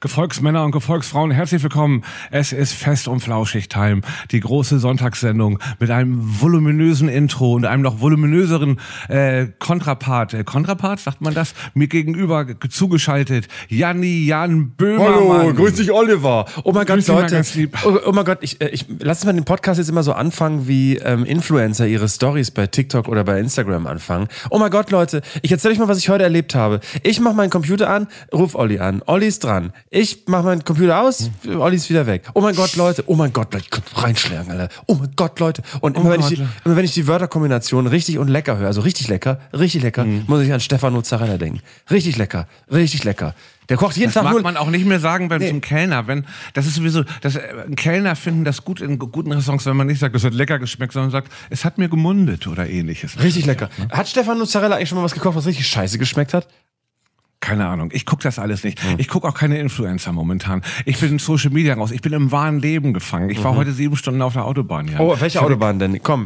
Gefolgsmänner und Gefolgsfrauen, herzlich willkommen. Es ist Fest und Flauschig-Time, die große Sonntagssendung mit einem voluminösen Intro und einem noch voluminöseren Kontrapart. Kontrapart, sagt man das? Mir gegenüber zugeschaltet, Jan Böhmermann. Hallo, grüß dich, Oliver. Oh mein Gott, Leute. Oh mein Gott, ich lass mal den Podcast jetzt immer so anfangen, wie Influencer ihre Stories bei TikTok oder bei Instagram anfangen. Oh mein Gott, Leute, ich erzähle euch mal, was ich heute erlebt habe. Ich mache meinen Computer an, ruf Olli an. Olli ist dran. Ich mache meinen Computer aus, Olli ist wieder weg. Oh mein Gott, Leute, ich könnte reinschlagen, Alter. Oh mein Gott, Leute. Und immer wenn ich die Wörterkombination richtig und lecker höre, also richtig lecker, muss ich an Stefan Mozzarella denken. Richtig lecker. Der kocht jeden Tag nur... Das mag man auch nicht mehr sagen zum Kellner. Das ist sowieso... ein Kellner finden das gut in guten Restaurants, wenn man nicht sagt, das hat lecker geschmeckt, sondern sagt, es hat mir gemundet oder ähnliches. Richtig lecker. Hat Stefan Mozzarella eigentlich schon mal was gekocht, was richtig scheiße geschmeckt hat? Keine Ahnung, ich gucke das alles nicht. Ich gucke auch keine Influencer momentan. Ich bin in Social Media raus. Ich bin im wahren Leben gefangen. Ich war heute 7 Stunden auf der Autobahn. Ja. Oh, welche Autobahn denn? Komm.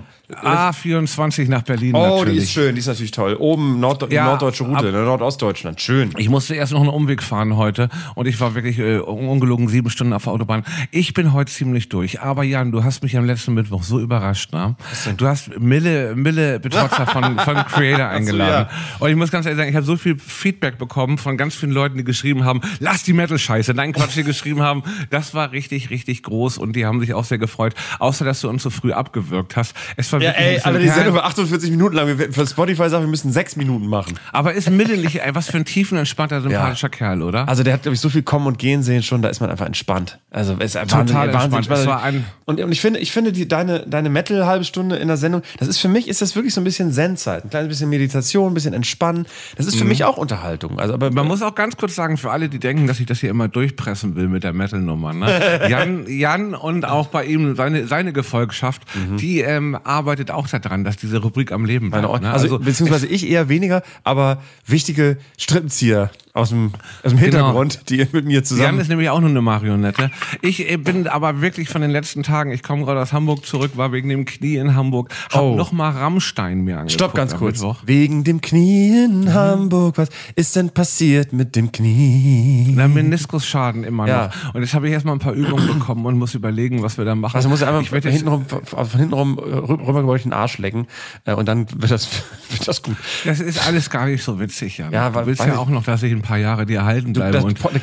A24 nach Berlin natürlich. natürlich. Die ist schön, die ist natürlich toll. Oben norddeutsche Route, Nordostdeutschland. Schön. Ich musste erst noch einen Umweg fahren heute und ich war wirklich ungelogen 7 Stunden auf der Autobahn. Ich bin heute ziemlich durch. Aber Jan, du hast mich am letzten Mittwoch so überrascht. Ne? Du hast Mille Betrotzer von Creator eingeladen. Ja. Und ich muss ganz ehrlich sagen, ich habe so viel Feedback bekommen von ganz vielen Leuten, die geschrieben haben, lass die Metal-Scheiße. Nein, Quatsch, die geschrieben haben, das war richtig, richtig groß und die haben sich auch sehr gefreut. Außer, dass du uns so früh abgewürgt hast. Es war die Sendung war 48 Minuten lang. Für Spotify sagen wir müssen 6 Minuten machen. Aber ist Mille nicht, was für ein tiefenentspannter, sympathischer Kerl, oder? Also der hat, glaube ich, so viel Kommen und Gehen sehen schon, da ist man einfach entspannt. Also es ist total entspannt. Es war und ich finde deine Metal-halbe Stunde in der Sendung, ist das wirklich so ein bisschen Zen-Zeit. Ein kleines bisschen Meditation, ein bisschen Entspannen. Das ist für mich auch Unterhaltung. Also, aber man muss auch ganz kurz sagen, für alle, die denken, dass ich das hier immer durchpressen will mit der Metal-Nummer, ne? Jan und auch bei ihm seine Gefolgschaft, die arbeitet auch daran, dass diese Rubrik am Leben bleibt. Ne? Also beziehungsweise ich eher weniger, aber wichtige Strippenzieher aus dem Hintergrund, die mit mir zusammen... Jan ist nämlich auch nur eine Marionette. Ich bin aber wirklich von den letzten Tagen, ich komme gerade aus Hamburg zurück, war wegen dem Knie in Hamburg, hab nochmal Rammstein mir angeguckt. Stopp, ganz kurz. Wegen dem Knie in Hamburg, was ist denn passiert mit dem Knie? Na, Meniskusschaden immer noch. Und jetzt habe ich erstmal ein paar Übungen bekommen und muss überlegen, was wir da machen. Also muss ich einfach von hintenrum rübergebeugt den Arsch lecken und dann wird das gut. Das ist alles gar nicht so witzig, Jan. Ja, du willst ja auch noch, dass ich ein paar Jahre dir erhalten bleibe.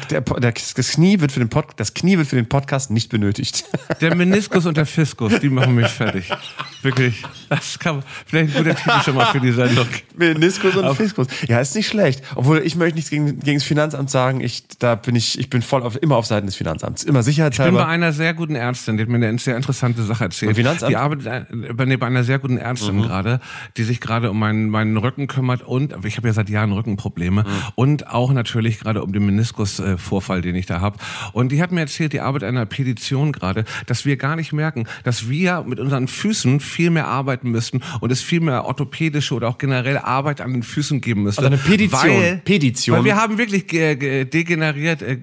Das Knie wird für den Podcast nicht benötigt. Der Meniskus und der Fiskus, die machen mich fertig. Wirklich. Das kann vielleicht ein guter Titel schon mal für die Sendung. Meniskus und Fiskus. Ja, ist nicht schlecht. Obwohl, ich möchte nichts gegen das Finanzamt sagen. Ich bin immer auf Seiten des Finanzamts. Immer sicherheitshalber. Ich bin bei einer sehr guten Ärztin, die hat mir eine sehr interessante Sache erzählt. Finanzamt? Die arbeitet bei einer sehr guten Ärztin gerade, die sich gerade um meinen Rücken kümmert und ich habe ja seit Jahren Rückenprobleme und auch natürlich gerade um den Meniskusvorfall, den ich da habe. Und die hat mir erzählt, die arbeitet an einer Petition gerade, dass wir gar nicht merken, dass wir mit unseren Füßen viel mehr arbeiten müssten und es viel mehr orthopädische oder auch generell Arbeit an den Füßen geben müsste. Also eine Petition. Weil wir haben wirklich degenerierte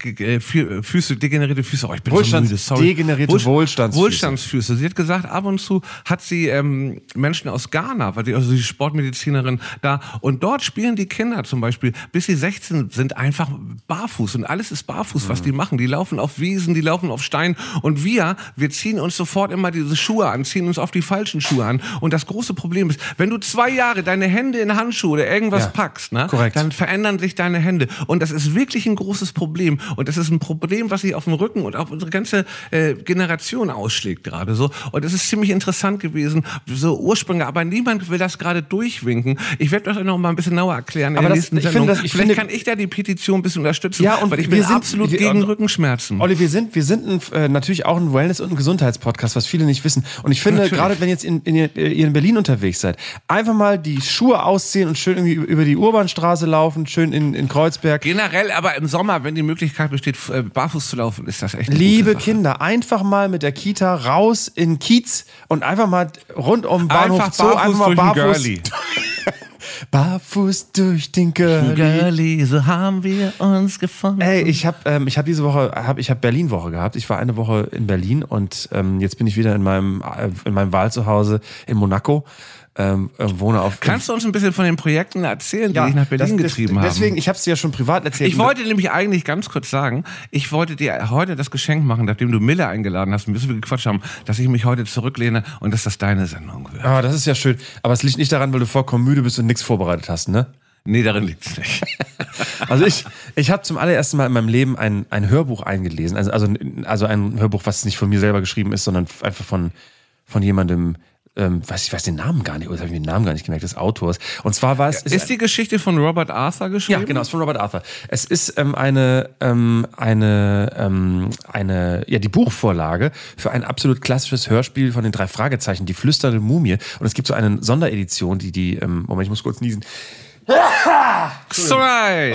Füße. Oh, ich bin so müde, sorry. Degenerierte Wohlstandsfüße. Sie hat gesagt, ab und zu hat sie Menschen aus Ghana, weil die Sportmedizinerin da, und dort spielen die Kinder zum Beispiel, bis sie 16 sind, einfach barfuß und alles ist barfuß, was die machen. Die laufen auf Wiesen, die laufen auf Steinen und wir ziehen uns sofort immer diese Schuhe an, ziehen uns auf die falschen Schuhe an und das große Problem ist, wenn du 2 Jahre deine Hände in Handschuhe oder irgendwas packst, ne, dann verändern sich deine Hände und das ist wirklich ein großes Problem und das ist ein Problem, was sich auf dem Rücken und auf unsere ganze Generation ausschlägt gerade so und es ist ziemlich interessant gewesen, so Ursprünge, aber niemand will das gerade durchwinken. Ich werde euch noch mal ein bisschen genauer erklären in der nächsten Sendung. Vielleicht kann ich da die Petition ein bisschen unterstützen, weil ich bin absolut gegen Rückenschmerzen. Olli, wir sind natürlich auch ein Wellness- und ein Gesundheitspodcast, was viele nicht wissen. Und ich finde, gerade wenn jetzt ihr in Berlin unterwegs seid, einfach mal die Schuhe ausziehen und schön irgendwie über die Urbanstraße laufen, schön in Kreuzberg. Generell, aber im Sommer, wenn die Möglichkeit besteht, barfuß zu laufen, ist das echt eine Liebe Kinder, einfach mal mit der Kita raus in Kiez und einfach mal rund um Bahnhof Zoo, einfach mal barfuß. Barfuß durch den Girlie, so haben wir uns gefunden. Ey, ich habe diese Woche Berlin-Woche gehabt. Ich war eine Woche in Berlin und jetzt bin ich wieder in meinem Wahlzuhause in Monaco. wohne auf... Kannst du uns ein bisschen von den Projekten erzählen, die dich nach Berlin getrieben haben? Deswegen, ich habe es dir ja schon privat erzählt. Ich wollte nämlich eigentlich ganz kurz sagen, ich wollte dir heute das Geschenk machen, nachdem du Miller eingeladen hast und wir gequatscht haben, dass ich mich heute zurücklehne und dass das deine Sendung wird. Ah, das ist ja schön. Aber es liegt nicht daran, weil du vollkommen müde bist und nichts vorbereitet hast, ne? Nee, darin liegt's nicht. Also ich habe zum allerersten Mal in meinem Leben ein Hörbuch eingelesen. Also ein Hörbuch, was nicht von mir selber geschrieben ist, sondern einfach von jemandem, ich weiß den Namen gar nicht, oder habe ich den Namen gar nicht gemerkt, des Autors. Und zwar war es... Ist die Geschichte von Robert Arthur geschrieben? Ja, genau, ist von Robert Arthur. Es ist die Buchvorlage für ein absolut klassisches Hörspiel von den 3 Fragezeichen, die flüsternde Mumie. Und es gibt so eine Sonderedition, Moment, ich muss kurz niesen. Sorry.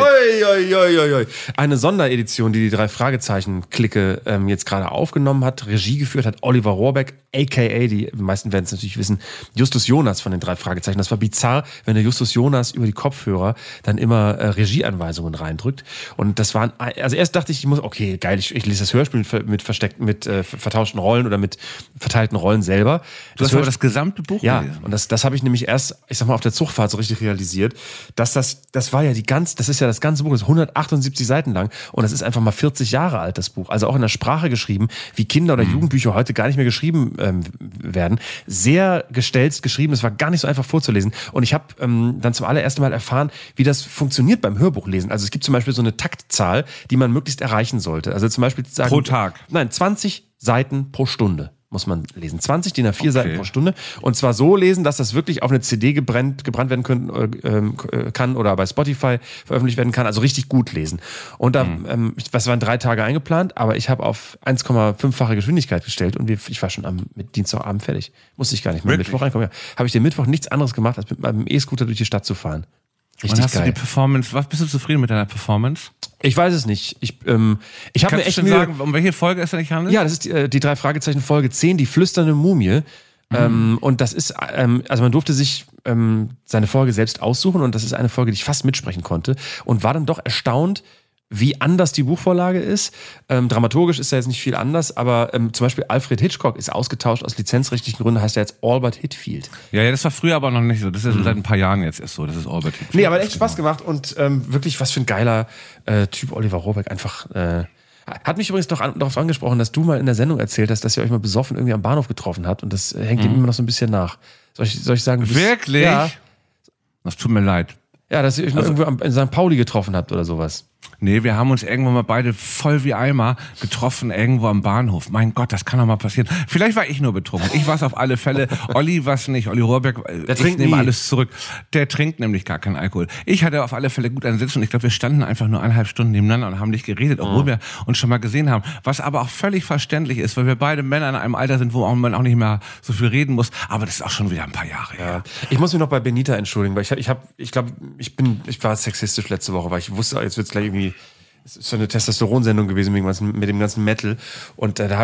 Eine Sonderedition, die 3 Fragezeichen-Clique jetzt gerade aufgenommen hat, Regie geführt hat Oliver Rohrbeck, a.k.a., die meisten werden es natürlich wissen, Justus Jonas von den 3 Fragezeichen. Das war bizarr, wenn der Justus Jonas über die Kopfhörer dann immer Regieanweisungen reindrückt. Und das waren, also erst dachte ich, okay, geil, ich lese das Hörspiel mit vertauschten Rollen oder mit verteilten Rollen selber. Du hast aber das gesamte Buch gelesen. Und das habe ich nämlich erst, ich sag mal, auf der Zugfahrt so richtig realisiert, dass das war ja das ist ja das ganze Buch, das ist 178 Seiten lang und das ist einfach mal 40 Jahre alt, das Buch. Also auch in der Sprache geschrieben, wie Kinder- oder Jugendbücher heute gar nicht mehr geschrieben werden. Sehr gestelzt geschrieben, es war gar nicht so einfach vorzulesen. Und ich habe dann zum allerersten Mal erfahren, wie das funktioniert beim Hörbuchlesen. Also es gibt zum Beispiel so eine Taktzahl, die man möglichst erreichen sollte. Also zum Beispiel sagen... Pro Tag? Nein, 20 Seiten pro Stunde muss man lesen. 20 DIN A4 Seiten pro Stunde. Und zwar so lesen, dass das wirklich auf eine CD gebrannt werden kann oder bei Spotify veröffentlicht werden kann. Also richtig gut lesen. Und da, das waren 3 Tage eingeplant, aber ich habe auf 1,5-fache Geschwindigkeit gestellt und ich war schon mit Dienstagabend fertig. Musste ich gar nicht mehr Mittwoch reinkommen. Ja. Habe ich den Mittwoch nichts anderes gemacht, als mit meinem E-Scooter durch die Stadt zu fahren. Richtig und hast geil. Du die Performance, was bist du zufrieden mit deiner Performance? Ich weiß es nicht. Ich habe mir echt Mühe... sagen, um welche Folge es da nicht handelt? Ja, das ist die 3 Fragezeichen Folge 10, die flüsternde Mumie. Und das ist, also man durfte sich seine Folge selbst aussuchen und das ist eine Folge, die ich fast mitsprechen konnte und war dann doch erstaunt, wie anders die Buchvorlage ist. Dramaturgisch ist da jetzt nicht viel anders, aber zum Beispiel Alfred Hitchcock ist ausgetauscht aus lizenzrechtlichen Gründen, heißt er jetzt Albert Hitfield. Ja, das war früher aber noch nicht so. Das ist seit ein paar Jahren jetzt erst so. Das ist Albert Hitfield. Nee, aber echt Spaß gemacht und wirklich, was für ein geiler Typ Oliver Rohrbeck einfach... Hat mich übrigens noch darauf angesprochen, dass du mal in der Sendung erzählt hast, dass ihr euch mal besoffen irgendwie am Bahnhof getroffen habt und das hängt ihm immer noch so ein bisschen nach. Soll ich sagen... Wirklich? Ja. Das tut mir leid. Ja, dass ihr euch mal irgendwo in St. Pauli getroffen habt oder sowas. Nee, wir haben uns irgendwann mal beide voll wie Eimer getroffen irgendwo am Bahnhof. Mein Gott, das kann doch mal passieren. Vielleicht war ich nur betrunken. Ich war es auf alle Fälle. Olli war es nicht. Olli Rohrbeck, ich nehme alles zurück. Der trinkt nämlich gar keinen Alkohol. Ich hatte auf alle Fälle gut einen Sitz und ich glaube, wir standen einfach nur 1,5 Stunden nebeneinander und haben nicht geredet, obwohl wir uns schon mal gesehen haben. Was aber auch völlig verständlich ist, weil wir beide Männer in einem Alter sind, wo man auch nicht mehr so viel reden muss. Aber das ist auch schon wieder ein paar Jahre her. Ich muss mich noch bei Benita entschuldigen, weil ich glaube, ich war sexistisch letzte Woche, weil ich wusste, jetzt wird's gleich irgendwie, es ist so eine Testosteron-Sendung gewesen mit dem ganzen Metal und da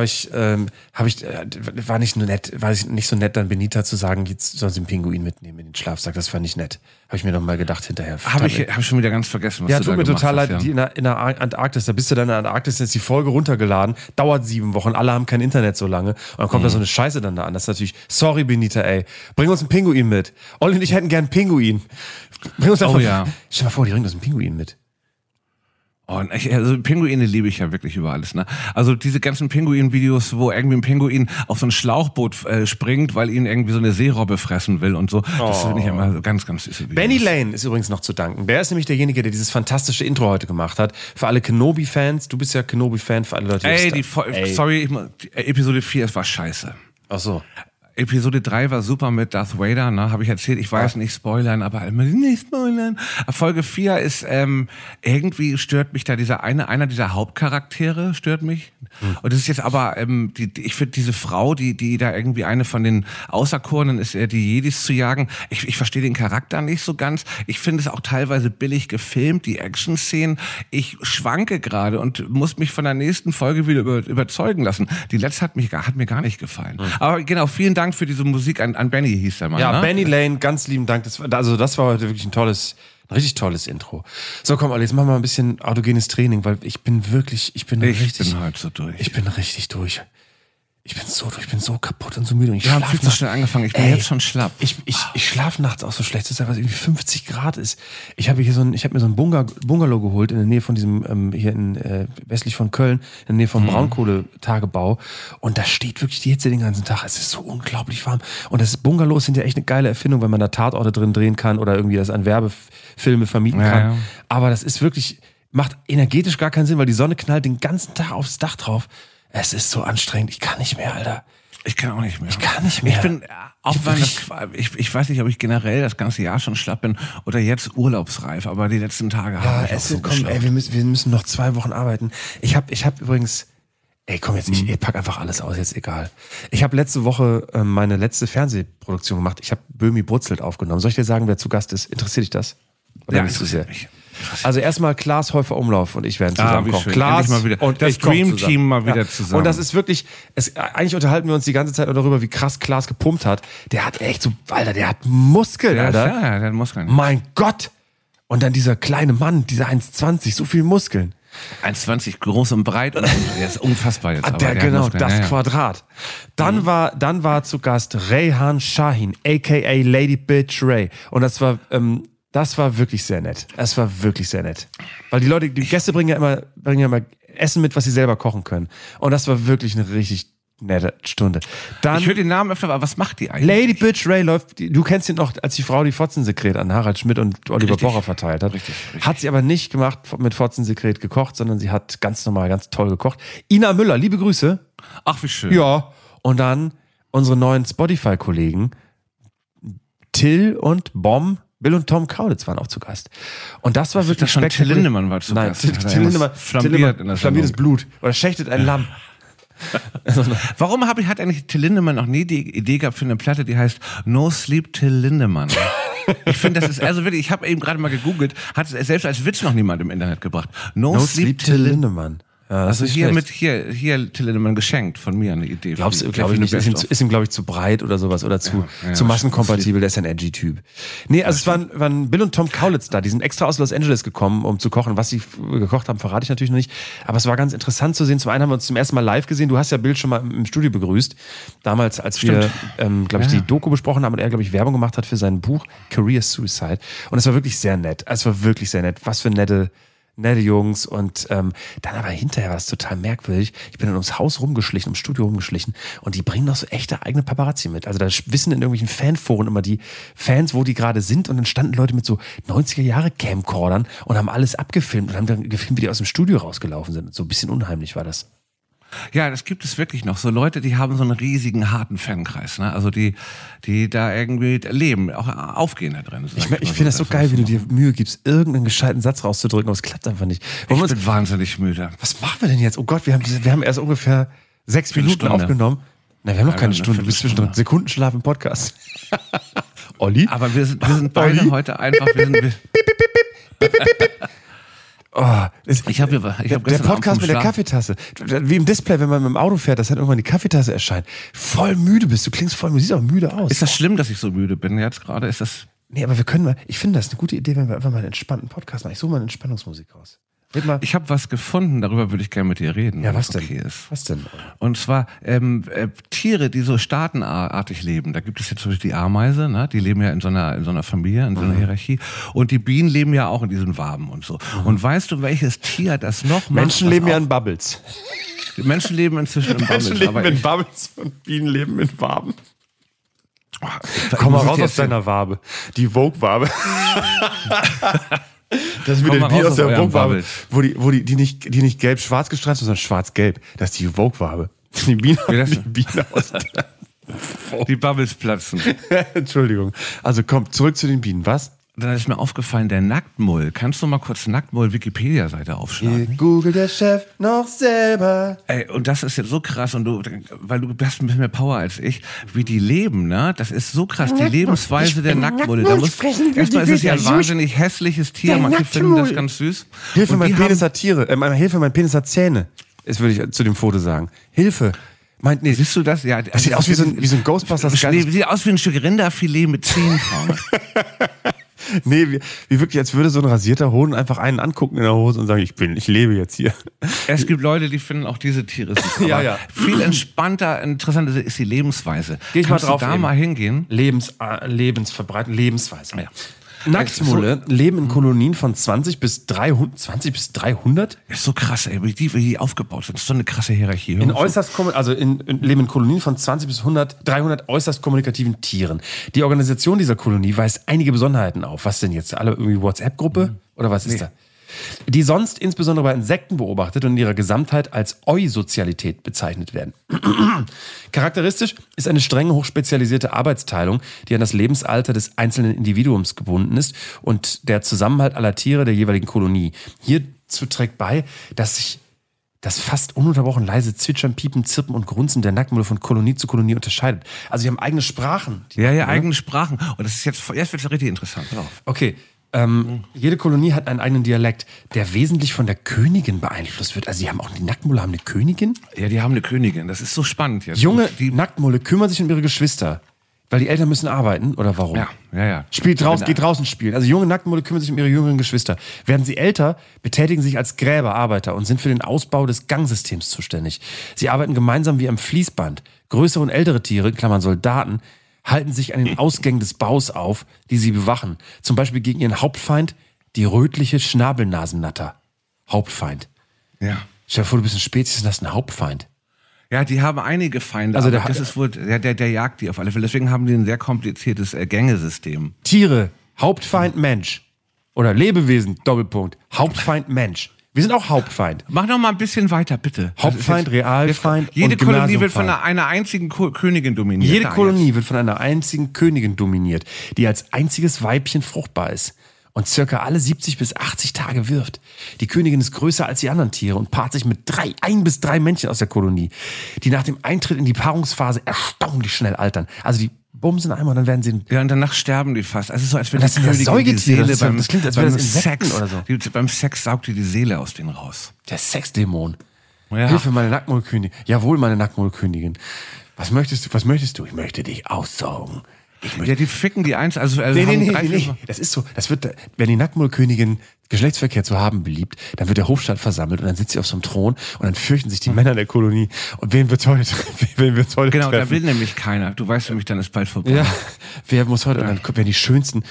war nicht so nett, dann Benita zu sagen, jetzt soll sie einen Pinguin mitnehmen in den Schlafsack. Das war nicht nett. Habe ich mir noch mal gedacht hinterher. Habe ich schon wieder ganz vergessen, was ja, du da tut mir gemacht total hast, leid. Die in der Antarktis, da bist du dann in der Antarktis, jetzt die Folge runtergeladen, dauert 7 Wochen, alle haben kein Internet so lange und dann kommt da so eine Scheiße dann da an. Das ist natürlich, sorry Benita, ey, bring uns einen Pinguin mit. Olli und ich hätten gern einen Pinguin. Bring uns einfach, stell mal vor, die bringen uns einen Pinguin mit. Oh, also Pinguine liebe ich ja wirklich über alles, ne? Also diese ganzen Pinguin-Videos, wo irgendwie ein Pinguin auf so ein Schlauchboot springt, weil ihn irgendwie so eine Seerobbe fressen will und so. Das finde ich immer ganz, ganz süße Videos. Benny Lane ist übrigens noch zu danken. Der ist nämlich derjenige, der dieses fantastische Intro heute gemacht hat. Für alle Kenobi-Fans. Du bist ja Kenobi-Fan, für alle Leute. Sorry, Episode 4, es war scheiße. Ach so. Episode 3 war super mit Darth Vader, ne? Habe ich erzählt, ich weiß nicht spoilern, aber nicht spoilern. Folge 4 ist, irgendwie stört mich da einer dieser Hauptcharaktere stört mich. Und das ist jetzt aber, ich finde diese Frau, die da irgendwie eine von den Auserkorenen ist, die Jedis zu jagen. Ich verstehe den Charakter nicht so ganz. Ich finde es auch teilweise billig gefilmt, die Action-Szenen. Ich schwanke gerade und muss mich von der nächsten Folge wieder überzeugen lassen. Die letzte hat mir gar nicht gefallen. Aber genau, vielen Dank für diese Musik an Benny, hieß der Mann. Ja, ne? Benny Lane, ganz lieben Dank. Das war heute wirklich ein richtig tolles Intro. So, komm, Olli, jetzt machen wir mal ein bisschen autogenes Training, weil ich bin heute so durch. Ich bin richtig durch. Ich bin so kaputt und so müde. Und ich Wir haben viel zu schnell angefangen. Ich bin jetzt schon schlapp. Ich schlafe nachts auch so schlecht, dass es irgendwie 50 Grad ist. Ich habe mir so ein Bungalow geholt in der Nähe von diesem, westlich von Köln, in der Nähe vom Braunkohletagebau. Und da steht wirklich die Hitze den ganzen Tag. Es ist so unglaublich warm. Und das Bungalow sind ja echt eine geile Erfindung, weil man da Tatorte drin drehen kann oder irgendwie das an Werbefilme vermieten kann. Ja. Aber das ist wirklich, macht energetisch gar keinen Sinn, weil die Sonne knallt den ganzen Tag aufs Dach drauf. Es ist so anstrengend. Ich kann nicht mehr, Alter. Ich kann auch nicht mehr. Ich kann nicht mehr. Ich bin, auch wenn ich weiß nicht, ob ich generell das ganze Jahr schon schlapp bin oder jetzt urlaubsreif, aber die letzten Tage habe ich auch so komm, ey, wir müssen noch 2 Wochen arbeiten. Ich hab übrigens, ey, komm jetzt, ich pack einfach alles aus, jetzt egal. Ich habe letzte Woche meine letzte Fernsehproduktion gemacht. Ich habe Böhmi Brutzelt aufgenommen. Soll ich dir sagen, wer zu Gast ist? Interessiert dich das? Oder ja, nicht so sehr? Also erstmal Klaas Häufer Umlauf und ich werden zusammen kochen. Klaas mal wieder. Und das Dream Team mal wieder zusammen. Und das ist wirklich, eigentlich unterhalten wir uns die ganze Zeit darüber, wie krass Klaas gepumpt hat. Der hat echt so, Alter, der hat Muskeln, Alter. Ja, der hat Muskeln. Mein Gott! Und dann dieser kleine Mann, dieser 1,20, so viel Muskeln. 1,20 groß und breit und der ist unfassbar jetzt. Genau, das Quadrat. Dann war zu Gast Reyhan Shahin, a.k.a. Lady Bitch Ray. Und das war wirklich sehr nett. Es war wirklich sehr nett. Weil die Gäste bringen ja immer Essen mit, was sie selber kochen können. Und das war wirklich eine richtig nette Stunde. Dann, ich höre den Namen öfter, aber was macht die eigentlich? Lady Bitch Ray läuft, du kennst ihn noch als die Frau, die Fotzensekret an Harald Schmidt und Oliver Pocher verteilt hat. Richtig. Hat sie aber nicht gemacht mit Fotzensekret gekocht, sondern sie hat ganz normal, ganz toll gekocht. Ina Müller, liebe Grüße. Ach, wie schön. Ja. Und dann unsere neuen Spotify-Kollegen Till und Bom. Bill und Tom Kaulitz waren auch zu Gast. Und das war wirklich spektakulär. Till Lindemann war zu Gast. Nein, Till Lindemann flammiertes Blut. Oder schächtet ein Lamm. Warum hat eigentlich Till Lindemann noch nie die Idee gehabt für eine Platte, die heißt No Sleep Till Lindemann? Ich finde, das ist also wirklich, ich habe eben gerade mal gegoogelt, hat es selbst als Witz noch niemand im Internet gebracht. No Sleep Till Lindemann. Ja, also hier Till Lindemann geschenkt von mir eine Idee. Glaube ich nicht. Ist ihm, glaube ich, zu breit oder sowas oder zu massenkompatibel. Der ist ein edgy Typ. Nee, also es waren Bill und Tom Kaulitz da. Die sind extra aus Los Angeles gekommen, um zu kochen. Was sie gekocht haben, verrate ich natürlich noch nicht. Aber es war ganz interessant zu sehen. Zum einen haben wir uns zum ersten Mal live gesehen. Du hast ja Bill schon mal im Studio begrüßt. Damals, als wir, glaube ich, die Doku besprochen haben und er, glaube ich, Werbung gemacht hat für sein Buch Career Suicide. Und es war wirklich sehr nett. Es war wirklich sehr nett. Was für nette Jungs und dann aber hinterher war es total merkwürdig. Ich bin dann ums Studio rumgeschlichen und die bringen noch so echte eigene Paparazzi mit. Also da wissen in irgendwelchen Fanforen immer die Fans, wo die gerade sind und dann standen Leute mit so 90er-Jahre-Camcordern und haben alles abgefilmt und haben dann gefilmt, wie die aus dem Studio rausgelaufen sind. So ein bisschen unheimlich war das. Ja, das gibt es wirklich noch. So Leute, die haben so einen riesigen, harten Fankreis, ne? Also die da irgendwie leben, auch aufgehen da drin. Ich finde das so geil, wie du dir Mühe gibst, irgendeinen gescheiten Satz rauszudrücken, aber es klappt einfach nicht. Ich bin wahnsinnig müde. Was machen wir denn jetzt? Oh Gott, wir haben erst ungefähr 6 Minuten aufgenommen. Na, wir haben noch keine Stunde. Du bist zwischendrin Sekunden im Podcast. Olli? Aber wir sind beide heute einfach... Der Podcast mit der Kaffeetasse. Wie im Display, wenn man mit dem Auto fährt, dass dann irgendwann die Kaffeetasse erscheint. Voll müde bist. Du klingst voll müde. Du siehst auch müde aus. Ist das schlimm, dass ich so müde bin jetzt gerade? Ist das... Nee, aber ich finde das eine gute Idee, wenn wir einfach mal einen entspannten Podcast machen. Ich suche mal eine Entspannungsmusik raus. Ich habe was gefunden, darüber würde ich gerne mit dir reden. Ja, was denn? Okay ist. Was denn? Und zwar Tiere, die so staatenartig leben. Da gibt es jetzt zum Beispiel die Ameise, ne? Die leben ja in so einer Familie, in so einer Hierarchie. Und die Bienen leben ja auch in diesen Waben und so. Und weißt du, welches Tier das noch macht? Menschen leben ja in Bubbles. Die Menschen leben inzwischen in Bubbles. Menschen leben in Bubbles und Bienen leben in Waben. Komm mal raus aus deiner Wabe. Die Vogue-Wabe. Das ist wieder die Bier aus der Vogue-Wabe, wo die nicht gelb-schwarz gestreift sind, sondern schwarz-gelb. Das ist die Vogue-Wabe. Die Biene aus der Die Bubbles platzen. Entschuldigung. Also komm, zurück zu den Bienen. Was? Dann ist mir aufgefallen, der Nacktmull. Kannst du mal kurz Nacktmull-Wikipedia-Seite aufschlagen? Hier googelt der Chef noch selber. Ey, und das ist jetzt so krass, und weil du hast ein bisschen mehr Power als ich, wie die leben, ne? Das ist so krass, die Lebensweise der Nacktmulle. Erstmal ist es ja ein wahnsinnig hässliches Tier, manche finden das ganz süß. Hilfe, mein Penis hat Tiere. Hilfe, mein Penis hat Zähne. Das würde ich zu dem Foto sagen. Hilfe. Nee, siehst du das? Ja, das sieht aus wie so ein Ghostbusters. Sieht aus wie ein Stück Rinderfilet mit Zähnen vorne. Nee, wie wirklich, als würde so ein rasierter Hoden einfach einen angucken in der Hose und sagen, ich lebe jetzt hier. Es gibt Leute, die finden auch diese Tiere super. Ja. Viel entspannter, interessanter ist die Lebensweise. Geh ich Kannst mal drauf du da mal hingehen? Lebensverbreiten, Lebensweise. Ja. Nacktmulle leben in Kolonien von 20 bis 300. Das ist so krass, ey, wie die aufgebaut sind. Das ist so eine krasse Hierarchie. Leben in Kolonien von 20 bis 300 äußerst kommunikativen Tieren. Die Organisation dieser Kolonie weist einige Besonderheiten auf. Was denn jetzt? Alle irgendwie WhatsApp-Gruppe? Oder was ist da? Die sonst insbesondere bei Insekten beobachtet und in ihrer Gesamtheit als Eusozialität bezeichnet werden. Charakteristisch ist eine strenge, hochspezialisierte Arbeitsteilung, die an das Lebensalter des einzelnen Individuums gebunden ist und der Zusammenhalt aller Tiere der jeweiligen Kolonie. Hierzu trägt bei, dass sich das fast ununterbrochen leise Zwitschern, Piepen, Zirpen und Grunzen der Nacktmulle von Kolonie zu Kolonie unterscheidet. Also sie haben eigene Sprachen. Eigene Sprachen. Und das ist jetzt wird es richtig interessant. Drauf. Okay. Jede Kolonie hat einen eigenen Dialekt, der wesentlich von der Königin beeinflusst wird. Also die Nacktmulle haben eine Königin? Ja, die haben eine Königin. Das ist so spannend jetzt. Die Nacktmulle kümmern sich um ihre Geschwister, weil die Eltern müssen arbeiten, oder warum? Ja. Geht draußen spielen. Also junge Nacktmulle kümmern sich um ihre jüngeren Geschwister. Werden sie älter, betätigen sich als Gräberarbeiter und sind für den Ausbau des Gangsystems zuständig. Sie arbeiten gemeinsam wie am Fließband. Größere und ältere Tiere, in Klammern Soldaten, halten sich an den Ausgängen des Baus auf, die sie bewachen. Zum Beispiel gegen ihren Hauptfeind, die rötliche Schnabelnasennatter. Hauptfeind. Ja. Stell dir vor, du bist ein Spezies und hast einen Hauptfeind. Ja, die haben einige Feinde, also das ist wohl, der jagt die auf alle Fälle. Deswegen haben die ein sehr kompliziertes Gängesystem. Tiere, Hauptfeind Mensch. Oder Lebewesen, Doppelpunkt. Hauptfeind Mensch. Wir sind auch Hauptfeind. Mach noch mal ein bisschen weiter, bitte. Hauptfeind, Realfeind und jede Kolonie wird von Gymnasiumfeind. einer einzigen Königin dominiert. Jede Kolonie wird von einer einzigen Königin dominiert, die als einziges Weibchen fruchtbar ist und circa alle 70 bis 80 Tage wirft. Die Königin ist größer als die anderen Tiere und paart sich mit 1 bis 3 Männchen aus der Kolonie, die nach dem Eintritt in die Paarungsphase erstaunlich schnell altern. Also die bumsen einmal und dann werden sie... Ja, und danach sterben die fast. Also so, als wenn das sind Königin die Seele das klingt, als wäre das Insekten Sex oder so. Beim Sex saugt die Seele aus denen raus. Der Sexdämon. Ja. Hilfe, meine Nacktmullkönigin. Jawohl, meine Nacktmullkönigin. Was möchtest du? Ich möchte dich aussaugen. Ja, die ficken die eins. Also Nee. Das ist so. Wenn die Nacktmullkönigin Geschlechtsverkehr zu haben beliebt, dann wird der Hofstaat versammelt und dann sitzt sie auf so einem Thron und dann fürchten sich die Männer der Kolonie. Und wen wird's heute treffen? Genau, da will nämlich keiner. Du weißt nämlich, dann ist bald vorbei. Ja, wer muss heute? Und dann werden die schönsten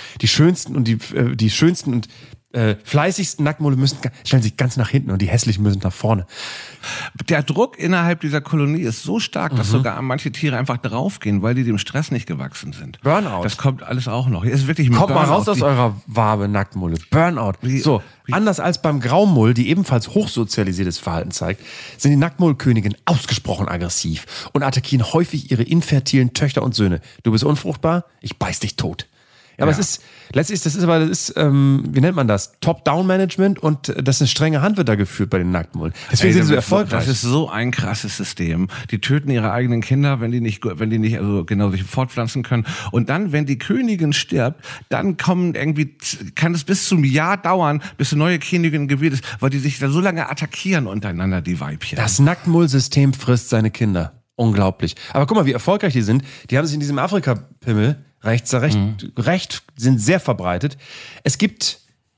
und fleißigsten Nacktmulle stellen sich ganz nach hinten und die hässlichen müssen nach vorne. Der Druck innerhalb dieser Kolonie ist so stark, dass sogar manche Tiere einfach draufgehen, weil die dem Stress nicht gewachsen sind. Burnout. Das kommt alles auch noch. Ist wirklich Kommt Burnout. mal raus aus eurer Wabe, Nacktmulle. Burnout. Anders als beim Graumull, die ebenfalls hochsozialisiertes Verhalten zeigt, sind die Nacktmullköniginnen ausgesprochen aggressiv und attackieren häufig ihre infertilen Töchter und Söhne. Du bist unfruchtbar, ich beiß dich tot. Ja, aber das ist, wie nennt man das? Top-Down-Management und das ist eine strenge Hand wird da geführt bei den Nacktmullen. Deswegen sind sie so erfolgreich. Das ist so ein krasses System. Die töten ihre eigenen Kinder, wenn die nicht also genau sich fortpflanzen können. Und dann, wenn die Königin stirbt, dann kann es bis zum Jahr dauern, bis eine neue Königin gewählt ist, weil die sich da so lange attackieren untereinander, die Weibchen. Das Nacktmull-System frisst seine Kinder. Unglaublich. Aber guck mal, wie erfolgreich die sind. Die haben sich in diesem Afrika-Pimmel recht sind sehr verbreitet. Es gibt,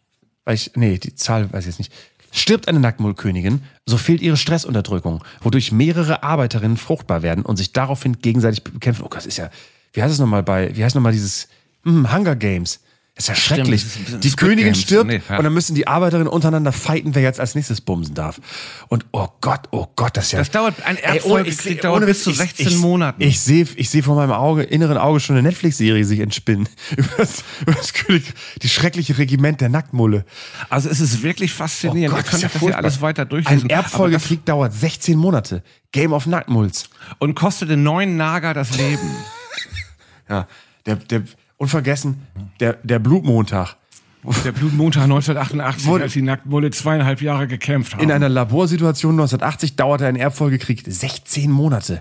die Zahl weiß ich jetzt nicht. Stirbt eine Nacktmullkönigin, so fehlt ihre Stressunterdrückung, wodurch mehrere Arbeiterinnen fruchtbar werden und sich daraufhin gegenseitig bekämpfen. Oh Gott, das ist ja, wie heißt nochmal dieses Hunger Games? Das ist ja schrecklich. Die Königin stirbt und dann müssen die Arbeiterinnen untereinander fighten, wer jetzt als nächstes bumsen darf. Und oh Gott, das ist ja... Das dauert, ein Erbfolgekrieg dauert bis zu 16 Monaten. Ich sehe vor meinem inneren Auge schon eine Netflix-Serie sich entspinnen. über das die schreckliche Regiment der Nacktmulle. Also es ist wirklich faszinierend. Oh Gott, ihr könnt das ja alles weiter durchlesen. Ein Erbfolgekrieg dauert 16 Monate. Game of Nacktmulls. Und kostete 9 Nager das Leben. Ja, unvergessen, der Blutmontag. Der Blutmontag 1988, als die Nacktmulle 2,5 Jahre gekämpft haben. In einer Laborsituation 1980 dauerte ein Erbfolgekrieg 16 Monate.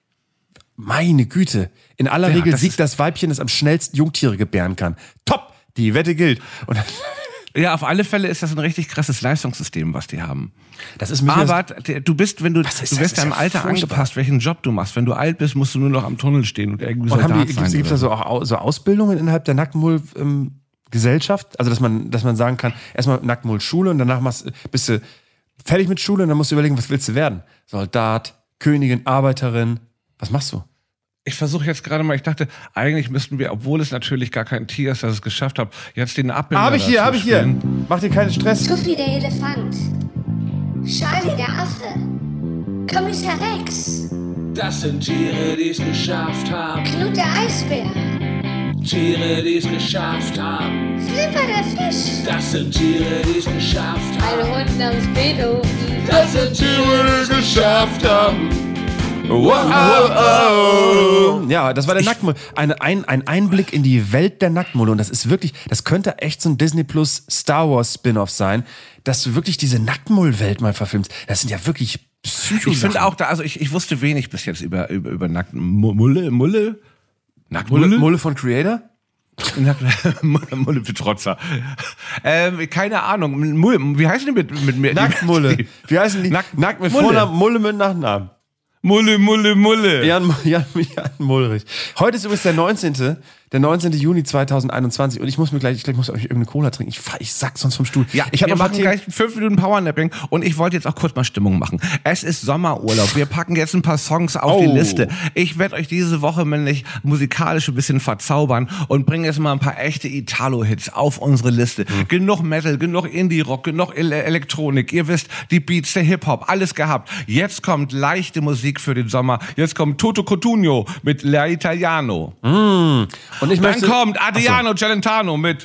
Meine Güte. In aller Regel siegt das Weibchen, das am schnellsten Jungtiere gebären kann. Top! Die Wette gilt. Ja, auf alle Fälle ist das ein richtig krasses Leistungssystem, was die haben. Das ist aber du wirst deinem Alter angepasst, welchen Job du machst. Wenn du alt bist, musst du nur noch am Tunnel stehen und irgendwie Soldat sein. Gibt es da so Ausbildungen innerhalb der Nacktmull Gesellschaft? Also, dass man sagen kann, erstmal Nacktmull Schule und danach bist du fertig mit Schule und dann musst du überlegen, was willst du werden? Soldat, Königin, Arbeiterin. Was machst du? Ich versuche jetzt gerade mal, ich dachte, eigentlich müssten wir, obwohl es natürlich gar kein Tier ist, dass es geschafft hat, jetzt den Abbinder Hab ich hier. Mach dir keinen Stress. Tuffy der Elefant. Charlie der Affe. Kommissar Rex. Das sind Tiere, die es geschafft haben. Knut der Eisbär. Tiere, die es geschafft haben. Flipper der Fisch. Das sind Tiere, die es geschafft haben. Ein Hund namens Beethoven. Das sind Tiere, die es geschafft haben. Wow. Ja, das war der Nacktmull. Ein Einblick in die Welt der Nacktmulle. Und das ist wirklich, das könnte echt so ein Disney Plus Star Wars Spin-off sein, dass du wirklich diese Nacktmull-Welt mal verfilmst. Das sind ja wirklich Psycho-Sachen. Ich finde auch, ich wusste wenig bis jetzt über Nacktmulle. Nacktmulle? Mulle von Creator? Mulle Petrozza. Keine Ahnung. Wie heißen die mit mir? Nacktmulle. Wie heißen die? Nackt mit Vornamen, Mulle mit Nachnamen. Mulle. Jan Mulrich. Heute ist übrigens der 19. Juni 2021 und ich muss euch irgendeine Cola trinken. Ich sack sonst vom Stuhl. Ja, wir machen gleich 5 Minuten Powernapping und ich wollte jetzt auch kurz mal Stimmung machen. Es ist Sommerurlaub. Wir packen jetzt ein paar Songs auf die Liste. Ich werde euch diese Woche nämlich musikalisch ein bisschen verzaubern und bringe jetzt mal ein paar echte Italo-Hits auf unsere Liste. Genug Metal, genug Indie-Rock, genug Elektronik. Ihr wisst, die Beats, der Hip-Hop, alles gehabt. Jetzt kommt leichte Musik für den Sommer. Jetzt kommt Toto Cutugno mit La Italiano. Und dann kommt Adriano Celentano mit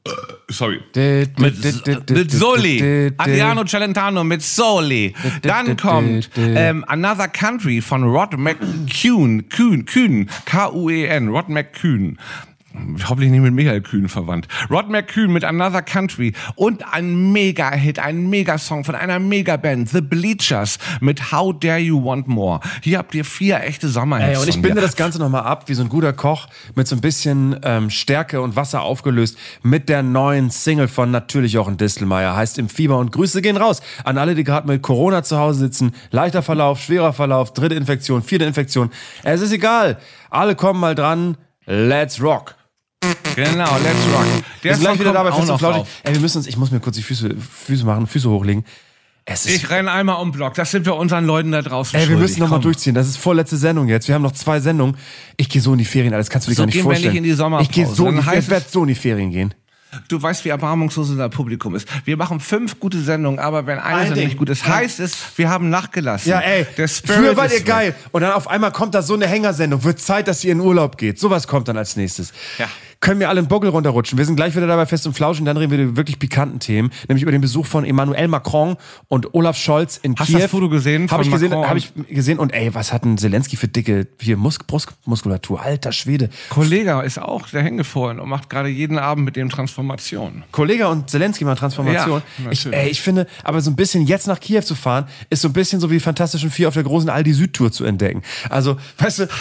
Soli. Adriano Celentano mit Soli. Dann kommt Another Country von Rod McKuen. K-U-E-N. Rod McKuen. Hoffentlich nicht mit Michael Kühn verwandt. Rod McKuen mit Another Country und ein Mega-Hit, ein Megasong von einer Megaband, The Bleachers mit How Dare You Want More. Hier habt ihr 4 echte Sommerhits. Und ich binde das Ganze nochmal ab, wie so ein guter Koch, mit so ein bisschen Stärke und Wasser aufgelöst, mit der neuen Single von natürlich Jochen Distelmeier, heißt Im Fieber, und Grüße gehen raus an alle, die gerade mit Corona zu Hause sitzen. Leichter Verlauf, schwerer Verlauf, 3. Infektion, 4. Infektion. Es ist egal. Alle kommen mal dran. Let's rock. Genau, let's rock. Wir sind gleich wieder dabei, fest und flauschig. Ich muss mir kurz die Füße hochlegen. Ich renne einmal um den Block. Das sind wir unseren Leuten da draußen schuldig. Wir müssen nochmal durchziehen. Das ist vorletzte Sendung jetzt. Wir haben noch 2 Sendungen. Ich gehe so in die Ferien. Das kannst du dir gar nicht vorstellen. Wir nicht in die Sommerpause. Ich werde so in die Ferien gehen. Du weißt, wie erbarmungslos unser Publikum ist. Wir machen 5 gute Sendungen, aber wenn eine Sendung nicht gut ist, heißt es, wir haben nachgelassen. Ja, ey, früher wart ihr geil. Und dann auf einmal kommt da so eine Hängersendung. Wird Zeit, dass ihr in Urlaub geht. Sowas kommt dann als nächstes. Ja. Können wir alle einen Buckel runterrutschen. Wir sind gleich wieder dabei, fest und flauschig. Dann reden wir über wirklich pikanten Themen. Nämlich über den Besuch von Emmanuel Macron und Olaf Scholz in Kiew. Hast du das Foto gesehen? Habe ich gesehen. Und ey, was hat ein Zelensky für dicke Brustmuskulatur? Alter Schwede. Kollega ist auch der Hängefroren und macht gerade jeden Abend mit dem Transformation. Kollega und Zelensky machen Transformation. Ja, ich finde, aber so ein bisschen jetzt nach Kiew zu fahren, ist so ein bisschen so wie die Fantastischen 4 auf der großen Aldi Süd-Tour zu entdecken. Also, weißt du,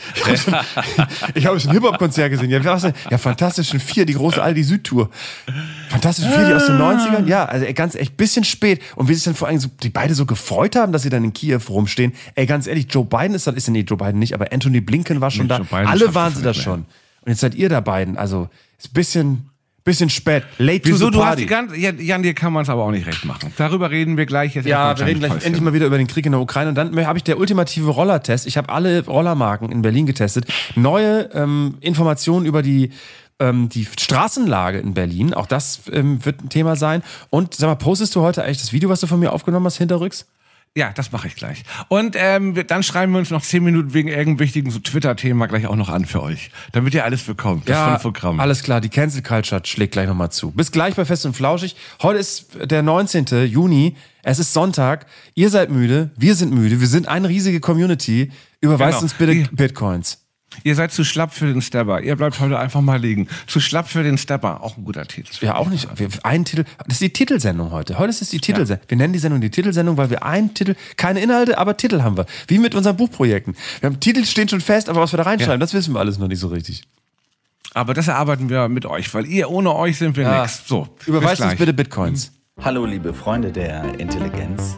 ich habe schon ein Hip-Hop-Konzert gesehen. Ja, Fantastischen 4, die große Aldi Süd-Tour. Fantastischen 4, die aus den 90ern? Ja, also ganz echt, bisschen spät. Und wie sich dann vor allem die beide so gefreut haben, dass sie dann in Kiew rumstehen. Ey, ganz ehrlich, Joe Biden Joe Biden nicht, aber Anthony Blinken war schon da. Alle waren sie da schon. Und jetzt seid ihr da beiden. Also, ist ein bisschen spät. Late to the party. Jan, dir kann man es aber auch nicht recht machen. Darüber reden wir gleich. Jetzt wir reden gleich endlich mal wieder über den Krieg in der Ukraine. Und dann habe ich der ultimative Rollertest. Ich habe alle Rollermarken in Berlin getestet. Neue Informationen über die Straßenlage in Berlin. Auch das wird ein Thema sein. Und sag mal, postest du heute eigentlich das Video, was du von mir aufgenommen hast, hinterrücks? Ja, das mache ich gleich. Und dann schreiben wir uns noch 10 Minuten wegen irgendeinem wichtigen so Twitter-Thema gleich auch noch an für euch. Damit ihr alles bekommt. Das volle Programm. Alles klar. Die Cancel Culture schlägt gleich nochmal zu. Bis gleich bei Fest und Flauschig. Heute ist der 19. Juni. Es ist Sonntag. Ihr seid müde. Wir sind müde. Wir sind eine riesige Community. Überweist uns bitte Bitcoins. Ihr seid zu schlapp für den Stepper. Ihr bleibt heute einfach mal liegen. Zu schlapp für den Stepper. Auch ein guter Titel. Ja, auch nicht. Einen Titel. Das ist die Titelsendung heute. Heute ist es die Titelsendung. Wir nennen die Sendung die Titelsendung, weil wir einen Titel, keine Inhalte, aber Titel haben wir. Wie mit unseren Buchprojekten. Wir haben Titel stehen schon fest, aber was wir da reinschreiben, das wissen wir alles noch nicht so richtig. Aber das erarbeiten wir mit euch, weil ohne euch sind wir nix. So. Überweist uns bitte Bitcoins. Hallo, liebe Freunde der Intelligenz.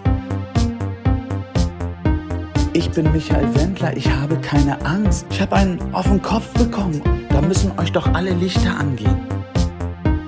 Ich bin Michael Wendler, ich habe keine Angst. Ich habe einen auf den Kopf bekommen. Da müssen euch doch alle Lichter angehen.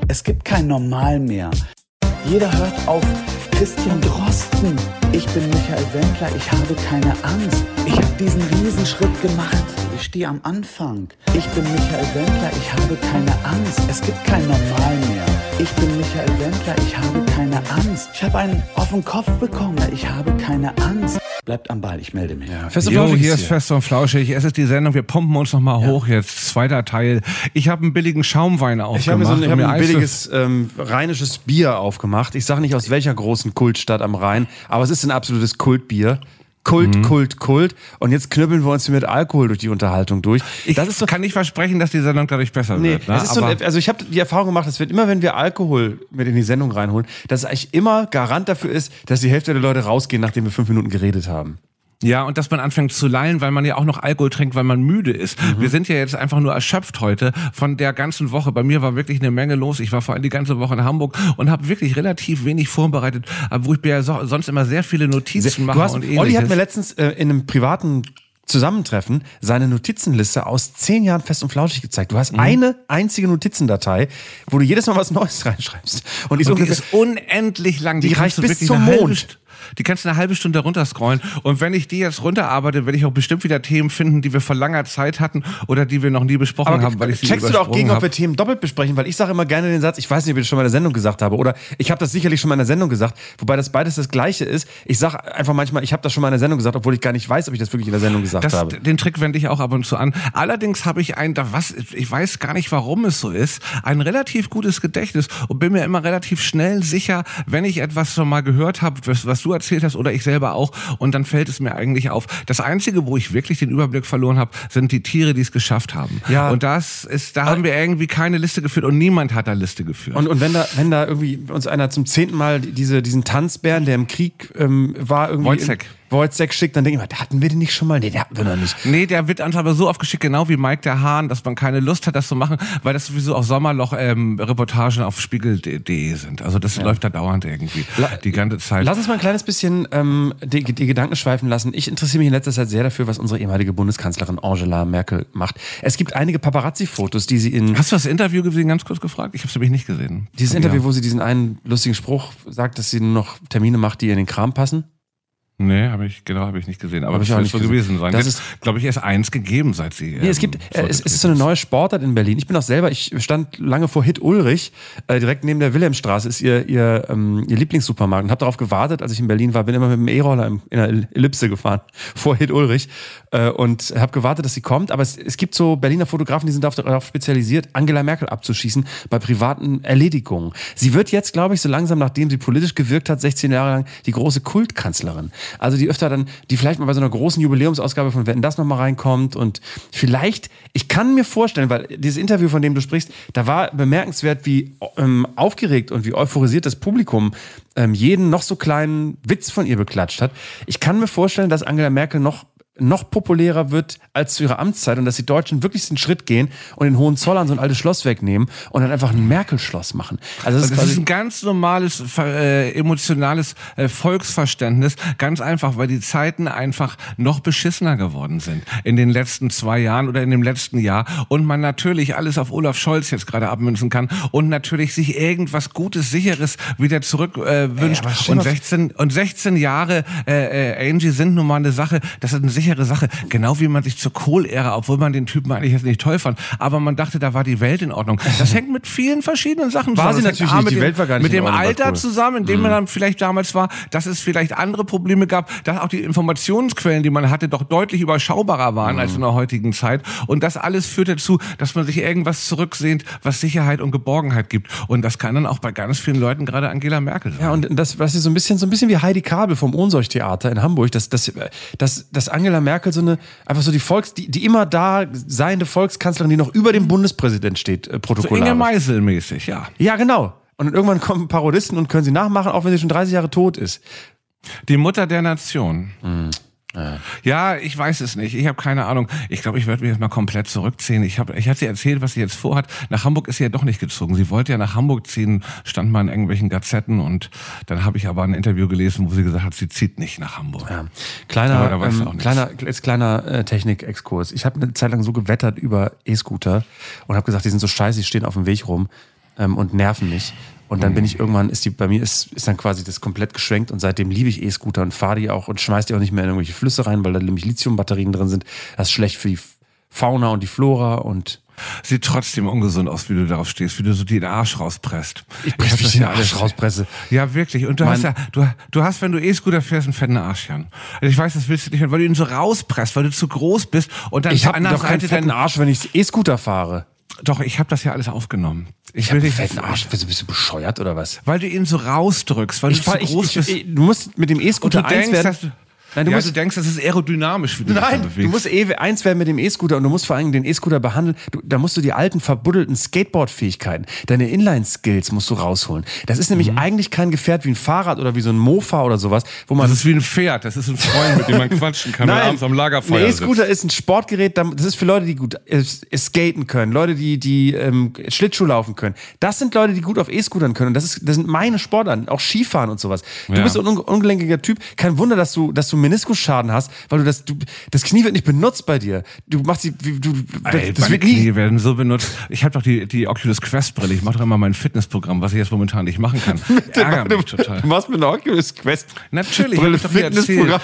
Es gibt kein Normal mehr. Jeder hört auf Christian Drosten. Ich bin Michael Wendler, ich habe keine Angst. Ich habe diesen Riesenschritt gemacht. Ich stehe am Anfang. Ich bin Michael Wendler, ich habe keine Angst. Es gibt kein Normal mehr. Ich bin Michael Wendler, ich habe keine Angst. Ich habe einen auf den Kopf bekommen, ich habe keine Angst. Bleibt am Ball, ich melde mich. Ja, hier ist Fest und Flauschig. Es ist die Sendung, wir pumpen uns nochmal hoch jetzt. Zweiter Teil. Ich habe einen billigen Schaumwein aufgemacht. Ich habe ein billiges rheinisches Bier aufgemacht. Ich sage nicht aus welcher großen Kultstadt am Rhein, aber es ist ein absolutes Kultbier. Kult. Und jetzt knüppeln wir uns hier mit Alkohol durch die Unterhaltung durch. Kann nicht versprechen, dass die Sendung dadurch besser wird. Ne? Also ich habe die Erfahrung gemacht, es wird immer, wenn wir Alkohol mit in die Sendung reinholen, dass es eigentlich immer Garant dafür ist, dass die Hälfte der Leute rausgehen, nachdem wir 5 Minuten geredet haben. Ja, und dass man anfängt zu lallen, weil man ja auch noch Alkohol trinkt, weil man müde ist. Wir sind ja jetzt einfach nur erschöpft heute von der ganzen Woche. Bei mir war wirklich eine Menge los. Ich war vor allem die ganze Woche in Hamburg und habe wirklich relativ wenig vorbereitet, wo ich mir ja sonst immer sehr viele Notizen mache und ähnliches. Olli hat mir letztens in einem privaten Zusammentreffen seine Notizenliste aus 10 Jahren Fest und Flauschig gezeigt. Du hast eine einzige Notizendatei, wo du jedes Mal was Neues reinschreibst. Und die ist unendlich lang. Die reicht bis zum Mond. Die kannst du eine halbe Stunde runterscrollen. Und wenn ich die jetzt runterarbeite, werde ich auch bestimmt wieder Themen finden, die wir vor langer Zeit hatten oder die wir noch nie besprochen haben, weil ich sie checkst du doch gegen, ob wir Themen doppelt besprechen? Weil ich sage immer gerne den Satz, ich weiß nicht, ob ich das schon mal in der Sendung gesagt habe oder ich habe das sicherlich schon mal in der Sendung gesagt, wobei das beides das Gleiche ist. Ich sage einfach manchmal, ich habe das schon mal in der Sendung gesagt, obwohl ich gar nicht weiß, ob ich das wirklich in der Sendung gesagt habe. Den Trick wende ich auch ab und zu an. Allerdings habe ich ich weiß gar nicht, warum es so ist, ein relativ gutes Gedächtnis und bin mir immer relativ schnell sicher, wenn ich etwas schon mal gehört habe, was du erzählt hast oder ich selber auch, und dann fällt es mir eigentlich auf. Das Einzige, wo ich wirklich den Überblick verloren habe, sind die Tiere, die es geschafft haben. Ja. Und da haben wir irgendwie keine Liste geführt und niemand hat da Liste geführt. Und wenn da irgendwie uns einer zum 10. Mal diesen Tanzbären, der im Krieg war, irgendwie Wojciech schickt, dann denke ich mal, hatten wir den nicht schon mal? Nee, den hatten wir noch nicht. Nee, der wird uns aber so oft geschickt, genau wie Mike der Hahn, dass man keine Lust hat, das zu machen, weil das sowieso auch Sommerloch-Reportagen auf spiegel.de sind. Also das läuft da dauernd irgendwie die ganze Zeit. Lass uns mal ein kleines bisschen die Gedanken schweifen lassen. Ich interessiere mich in letzter Zeit sehr dafür, was unsere ehemalige Bundeskanzlerin Angela Merkel macht. Es gibt einige Paparazzi-Fotos, die sie in... Hast du das Interview gesehen, ganz kurz gefragt? Ich habe es nämlich nicht gesehen. Dieses Interview, wo sie diesen einen lustigen Spruch sagt, dass sie nur noch Termine macht, die ihr in den Kram passen? Nee, habe ich nicht gesehen. Aber das wird so gewesen sein. Das ist, glaube ich, erst 1 gegeben, seit sie... Nee, es ist so eine neue Sportart in Berlin. Ich stand lange vor Hit Ulrich, direkt neben der Wilhelmstraße ist ihr Lieblingssupermarkt und habe darauf gewartet, als ich in Berlin war, bin immer mit dem E-Roller in einer Ellipse gefahren, vor Hit Ulrich und habe gewartet, dass sie kommt. Aber es gibt so Berliner Fotografen, die sind darauf spezialisiert, Angela Merkel abzuschießen bei privaten Erledigungen. Sie wird jetzt, glaube ich, so langsam, nachdem sie politisch gewirkt hat, 16 Jahre lang, die große Kultkanzlerin. Also die vielleicht mal bei so einer großen Jubiläumsausgabe von Wetten, das nochmal reinkommt und vielleicht, ich kann mir vorstellen, weil dieses Interview, von dem du sprichst, da war bemerkenswert, wie aufgeregt und wie euphorisiert das Publikum jeden noch so kleinen Witz von ihr beklatscht hat. Ich kann mir vorstellen, dass Angela Merkel noch populärer wird als zu ihrer Amtszeit und dass die Deutschen wirklich den Schritt gehen und den Hohenzollern so ein altes Schloss wegnehmen und dann einfach ein Merkel-Schloss machen. Also das ist ein ganz normales, emotionales Volksverständnis. Ganz einfach, weil die Zeiten einfach noch beschissener geworden sind in den letzten 2 Jahren oder in dem letzten Jahr und man natürlich alles auf Olaf Scholz jetzt gerade abmünzen kann und natürlich sich irgendwas Gutes, Sicheres wieder zurück wünscht. Und 16 Jahre Angie sind nun mal eine Sache, das ist eine sichere Sache. Genau wie man sich zur Kohl-Ära, obwohl man den Typen eigentlich jetzt nicht toll fand, aber man dachte, da war die Welt in Ordnung. Das hängt mit vielen verschiedenen Sachen zusammen. War sie natürlich nicht, die Welt war gar nicht in Ordnung. Mit dem Alter zusammen, in dem man dann vielleicht damals war, dass es vielleicht andere Probleme gab, dass auch die Informationsquellen, die man hatte, doch deutlich überschaubarer waren als in der heutigen Zeit. Und das alles führt dazu, dass man sich irgendwas zurücksehnt, was Sicherheit und Geborgenheit gibt. Und das kann dann auch bei ganz vielen Leuten gerade Angela Merkel sein. Ja, und das ist so ein bisschen wie Heidi Kabel vom Ohnsorg-Theater in Hamburg, dass Angela Merkel die immer da seiende Volkskanzlerin, die noch über dem Bundespräsident steht, protokollarisch. So Inge Meisel-mäßig, ja. Ja, genau. Und irgendwann kommen Parodisten und können sie nachmachen, auch wenn sie schon 30 Jahre tot ist. Die Mutter der Nation. Ja, ich weiß es nicht. Ich habe keine Ahnung. Ich glaube, ich werde mich jetzt mal komplett zurückziehen. Ich hatte ihr erzählt, was sie jetzt vorhat. Nach Hamburg ist sie ja doch nicht gezogen. Sie wollte ja nach Hamburg ziehen, stand mal in irgendwelchen Gazetten und dann habe ich aber ein Interview gelesen, wo sie gesagt hat, sie zieht nicht nach Hamburg. Ja. Kleiner Technik-Exkurs. Ich habe eine Zeit lang so gewettert über E-Scooter und habe gesagt, die sind so scheiße, die stehen auf dem Weg rum. und nerven mich. Und dann bin ich irgendwann, bei mir ist dann quasi das komplett geschwenkt und seitdem liebe ich E-Scooter und fahre die auch und schmeiß die auch nicht mehr in irgendwelche Flüsse rein, weil da nämlich Lithiumbatterien drin sind. Das ist schlecht für die Fauna und die Flora und sieht trotzdem ungesund aus, wie du darauf stehst, wie du so den Arsch rauspresst. Ich das ja alles rauspresse. Ja, wirklich. Und du hast, wenn du E-Scooter fährst, einen fetten Arsch, Jan. Also ich weiß, das willst du nicht, weil du ihn so rauspresst, weil du zu groß bist und dann ich habe doch keinen fetten Arsch, wenn ich E-Scooter fahre. Doch, ich habe das ja alles aufgenommen. Ich will dich fetten Arsch. Bist du bescheuert oder was? Weil du ihn so rausdrückst, weil du zu groß bist. Du musst mit dem E-Scooter eins werden. Nein, du denkst, das ist aerodynamisch, wie du dich da bewegst. Du musst eins werden mit dem E-Scooter und du musst vor allem den E-Scooter behandeln. Da musst du die alten, verbuddelten Skateboard-Fähigkeiten, deine Inline-Skills musst du rausholen. Das ist nämlich eigentlich kein Gefährt wie ein Fahrrad oder wie so ein Mofa oder sowas, wo man... Das ist wie ein Pferd, das ist ein Freund, mit dem man quatschen kann, wenn man abends am Lagerfeuer sitzt. Ein E-Scooter ist ein Sportgerät, das ist für Leute, die gut skaten können, Leute, die Schlittschuh laufen können. Das sind Leute, die gut auf E-Scootern können und das sind meine Sportarten, auch Skifahren und sowas. Du bist ein ungelenkiger Typ, kein Wunder, dass du Meniskusschaden hast, weil das Knie wird nicht benutzt bei dir. Du machst meine Knie werden so benutzt. Ich habe doch die Oculus Quest Brille. Ich mache doch immer mein Fitnessprogramm, was ich jetzt momentan nicht machen kann. Ärgert mich total. Du machst mit einer Oculus Quest natürlich. Brille Fitnessprogramm.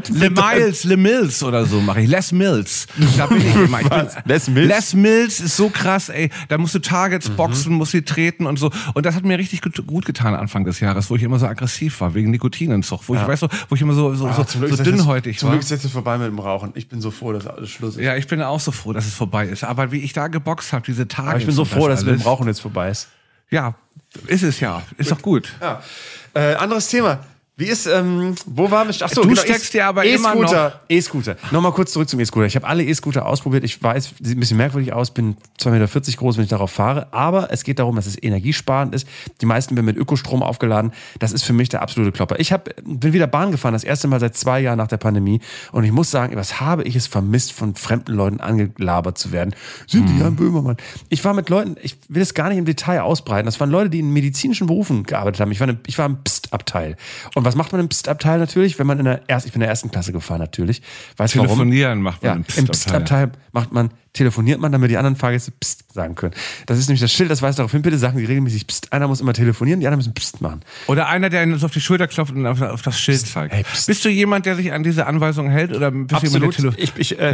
Le Mills oder so mache ich. Les Mills. Da bin ich immer. Les Mills ist so krass, ey. Da musst du Targets boxen, musst sie treten und so. Und das hat mir richtig gut getan Anfang des Jahres, wo ich immer so aggressiv war, wegen Nikotinentzug. Wo ich immer so dünnhäutig war. Zum Glück ist jetzt vorbei mit dem Rauchen. Ich bin so froh, dass alles Schluss ist. Ja, ich bin auch so froh, dass es vorbei ist. Aber wie ich da geboxt habe, diese Tage. Aber ich bin so froh, dass es mit dem Rauchen jetzt vorbei ist. Ja, ist es ja. Ist doch gut. Ja. Anderes Thema. Wie ist, wo waren wir? Achso, du steckst dir aber immer noch... E-Scooter. Nochmal kurz zurück zum E-Scooter. Ich habe alle E-Scooter ausprobiert. Ich weiß, sieht ein bisschen merkwürdig aus, bin 2,40 Meter groß, wenn ich darauf fahre. Aber es geht darum, dass es energiesparend ist. Die meisten werden mit Ökostrom aufgeladen. Das ist für mich der absolute Klopper. Ich bin wieder Bahn gefahren, das erste Mal seit 2 Jahren nach der Pandemie. Und ich muss sagen, was habe ich es vermisst, von fremden Leuten angelabert zu werden. Sind die Jan Böhmermann? Ich war mit Leuten, ich will es gar nicht im Detail ausbreiten. Das waren Leute, die in medizinischen Berufen gearbeitet haben. Ich war im Psst-Abteil. Und was macht man im Psst-Abteil natürlich, wenn man ich bin in der ersten Klasse gefahren natürlich. Weißt du warum? Telefonieren macht man im Psst-Abteil. Telefoniert man, damit die anderen Fahrgäste Psst sagen können. Das ist nämlich das Schild, das weist darauf hin, bitte sagen Sie regelmäßig Psst. Einer muss immer telefonieren, die anderen müssen Psst machen. Oder einer, der uns auf die Schulter klopft und auf das Schild zeigt. Hey, bist du jemand, der sich an diese Anweisungen hält? Oder bist Absolut. Du jemand, der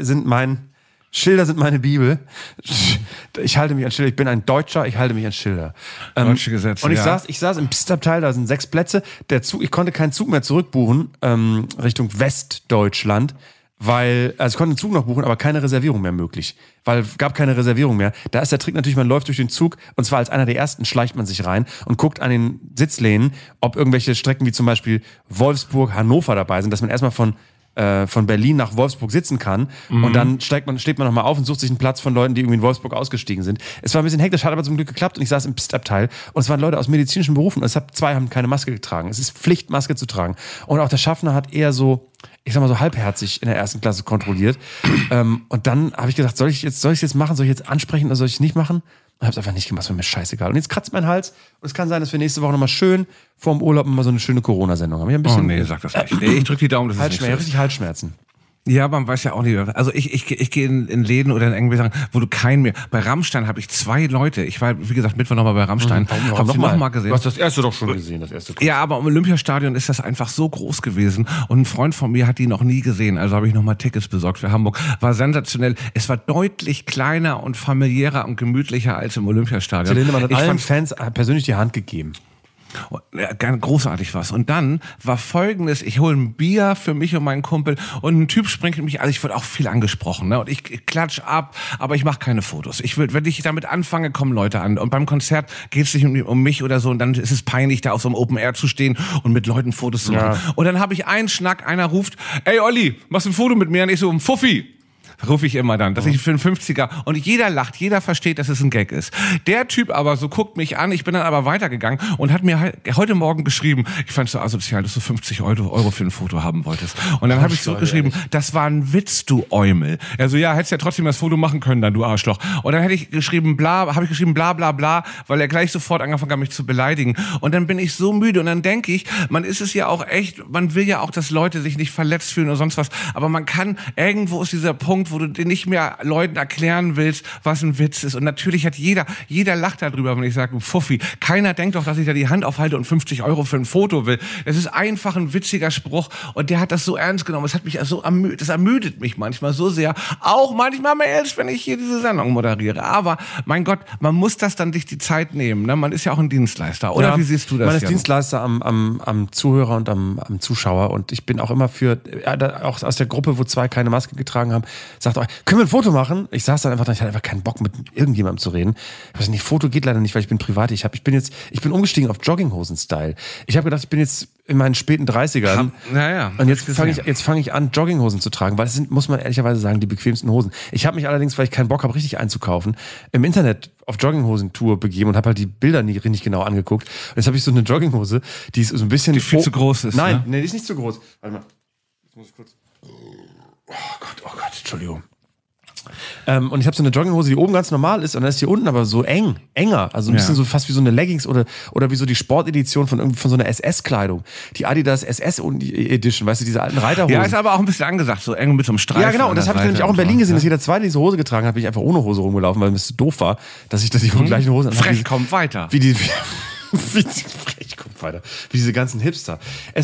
Schilder sind meine Bibel. Ich halte mich an Schilder. Ich bin ein Deutscher, ich halte mich an Schilder. Deutsche Gesetze, und ich saß im Psst-Abteil, da sind 6 Plätze. Ich konnte keinen Zug mehr zurückbuchen, Richtung Westdeutschland, ich konnte einen Zug noch buchen, aber keine Reservierung mehr möglich. Weil es gab keine Reservierung mehr. Da ist der Trick natürlich, man läuft durch den Zug und zwar als einer der ersten schleicht man sich rein und guckt an den Sitzlehnen, ob irgendwelche Strecken wie zum Beispiel Wolfsburg, Hannover dabei sind, dass man erstmal von Berlin nach Wolfsburg sitzen kann und dann steht man nochmal auf und sucht sich einen Platz von Leuten, die irgendwie in Wolfsburg ausgestiegen sind. Es war ein bisschen hektisch, hat aber zum Glück geklappt und ich saß im Psst-Abteil und es waren Leute aus medizinischen Berufen und 2 haben keine Maske getragen. Es ist Pflicht, Maske zu tragen. Und auch der Schaffner hat eher so, ich sag mal so halbherzig in der ersten Klasse kontrolliert. Und dann habe ich gedacht, soll ich es jetzt machen, soll ich jetzt ansprechen oder soll ich es nicht machen? Und habe es einfach nicht gemacht, es war mir scheißegal. Und jetzt kratzt mein Hals und es kann sein, dass wir nächste Woche nochmal schön vorm Urlaub mal so eine schöne Corona-Sendung haben. Oh nee, sag das nicht. Nee, ich drück die Daumen, dass es nicht so ist. Richtig Halsschmerzen. Ja, man weiß ja auch nicht. Also ich gehe in Läden oder in irgendwelche Sachen, wo du keinen mehr. Bei Rammstein habe ich 2 Leute. Ich war, wie gesagt, Mittwoch nochmal bei Rammstein. Hab sie nochmal gesehen. Du hast das erste doch schon gesehen, das erste. Ja, aber im Olympiastadion ist das einfach so groß gewesen. Und ein Freund von mir hat die noch nie gesehen. Also habe ich nochmal Tickets besorgt für Hamburg. War sensationell. Es war deutlich kleiner und familiärer und gemütlicher als im Olympiastadion. Man hat allen Fans persönlich die Hand gegeben. Ja, großartig was. Und dann war Folgendes, ich hole ein Bier für mich und meinen Kumpel und ein Typ springt mich, also ich wurde auch viel angesprochen, ne? Und ich klatsch ab, aber ich mache keine Fotos. Wenn ich damit anfange, kommen Leute an. Und beim Konzert geht es nicht um mich oder so und dann ist es peinlich, da auf so einem Open Air zu stehen und mit Leuten Fotos zu machen. Ja. Und dann habe ich einen Schnack, einer ruft, ey Olli, machst du ein Foto mit mir? Und ich so, Fuffi. Rufe ich immer dann, dass ich für einen 50er und jeder lacht, jeder versteht, dass es ein Gag ist. Der Typ aber so guckt mich an, ich bin dann aber weitergegangen und hat mir heute Morgen geschrieben, ich fand es so asozial, dass du 50 Euro für ein Foto haben wolltest. Und dann habe ich zurückgeschrieben, das war ein Witz, du Eumel. Er so, ja, hättest ja trotzdem das Foto machen können, dann du Arschloch. Und dann habe ich geschrieben, bla bla bla, weil er gleich sofort angefangen hat, mich zu beleidigen. Und dann bin ich so müde und dann denke ich, man ist es ja auch echt, man will ja auch, dass Leute sich nicht verletzt fühlen oder sonst was, aber man kann, irgendwo ist dieser Punkt, Punkt, wo du dir nicht mehr Leuten erklären willst, was ein Witz ist. Und natürlich hat jeder lacht darüber, wenn ich sage, Fuffi. Keiner denkt doch, dass ich da die Hand aufhalte und 50 € für ein Foto will. Das ist einfach ein witziger Spruch und der hat das so ernst genommen. Es hat mich so das ermüdet mich manchmal so sehr. Auch manchmal Mails, wenn ich hier diese Sendung moderiere. Aber mein Gott, man muss das dann sich die Zeit nehmen. Ne? Man ist ja auch ein Dienstleister. Oder wie siehst du das? Man ist Dienstleister am Zuhörer und am Zuschauer. Und ich bin auch immer auch aus der Gruppe, wo 2 keine Maske getragen haben, sagt auch, können wir ein Foto machen? Ich saß dann einfach da, ich hatte einfach keinen Bock, mit irgendjemandem zu reden. Ich weiß nicht, Foto geht leider nicht, weil ich bin privat. Ich bin umgestiegen auf Jogginghosen-Style. Ich habe gedacht, ich bin jetzt in meinen späten 30ern. Und jetzt fange ich an, Jogginghosen zu tragen, weil es sind, muss man ehrlicherweise sagen, die bequemsten Hosen. Ich habe mich allerdings, weil ich keinen Bock habe, richtig einzukaufen, im Internet auf Jogginghosen-Tour begeben und habe halt die Bilder nicht genau angeguckt. Und jetzt habe ich so eine Jogginghose, die ist so ein bisschen... Die viel zu groß ist. Nein, die ist nicht zu groß. Warte mal. Jetzt muss ich kurz... Oh Gott, Entschuldigung. Und ich habe so eine Jogginghose, die oben ganz normal ist und dann ist hier unten aber so enger, also ein bisschen so fast wie so eine Leggings oder wie so die Sportedition von so einer SS-Kleidung. Die Adidas SS Edition, weißt du, diese alten Reiterhosen. Ja, ist aber auch ein bisschen angesagt, so eng mit so einem Streifen. Ja, genau, und das habe ich nämlich auch in Berlin gesehen, dass jeder Zweite diese Hose getragen hat, bin ich einfach ohne Hose rumgelaufen, weil mir das so doof war, dass ich die gleichen Hosen anhabe. Frech kommt weiter. Frech kommt weiter. Wie diese ganzen Hipster.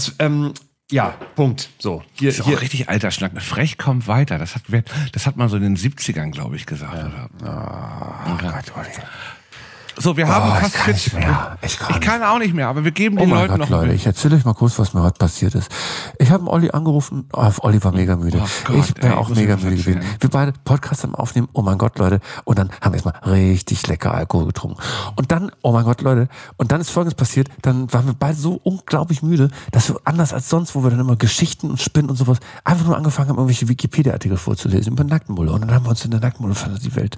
Ja, Punkt. So. Hier, das ist auch richtig alter Schnack. Frech kommt weiter. Das hat man so in den 70ern, glaube ich, gesagt. Ja. Oh Gott, Olli. So, wir haben fast 40 mehr. Ich kann auch nicht mehr, aber wir geben den Leuten noch Leute, ich erzähle euch mal kurz, was mir heute passiert ist. Ich habe Olli angerufen, Olli war mega müde. Ich bin auch mega müde gewesen. Wir beide Podcast am Aufnehmen, oh mein Gott, Leute. Und dann haben wir erstmal richtig lecker Alkohol getrunken. Und dann, oh mein Gott, Leute, und dann ist Folgendes passiert, dann waren wir beide so unglaublich müde, dass wir anders als sonst, wo wir dann immer Geschichten und Spinnen und sowas, einfach nur angefangen haben, irgendwelche Wikipedia-Artikel vorzulesen über Nacktmulle. Und dann haben wir uns in der Nacktmulle-Fantasie-Welt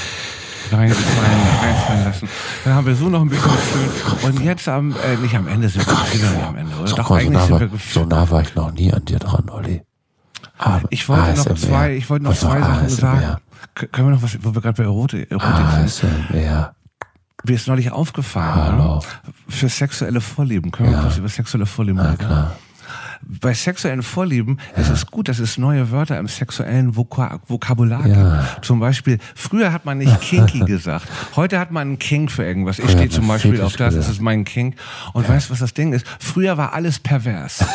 reinfallen lassen. Dann haben wir so noch ein bisschen gefühlt. Und jetzt nicht am Ende sind wir wieder am Ende, oder? Doch, eigentlich sind wir so nah war ich noch nie an dir dran, Olli. Aber ich wollte noch zwei Sachen sagen. Können wir noch was, wo wir gerade bei Erotik sind? ASMR. Mir ist neulich aufgefallen, für sexuelle Vorlieben. Können wir was über sexuelle Vorlieben reden? Bei sexuellen Vorlieben ist es gut, dass es neue Wörter im sexuellen Vokabular gibt. Zum Beispiel, früher hat man nicht kinky gesagt. Heute hat man einen Kink für irgendwas. Ich stehe zum Beispiel auf das ist mein Kink. Und weißt du, was das Ding ist? Früher war alles pervers.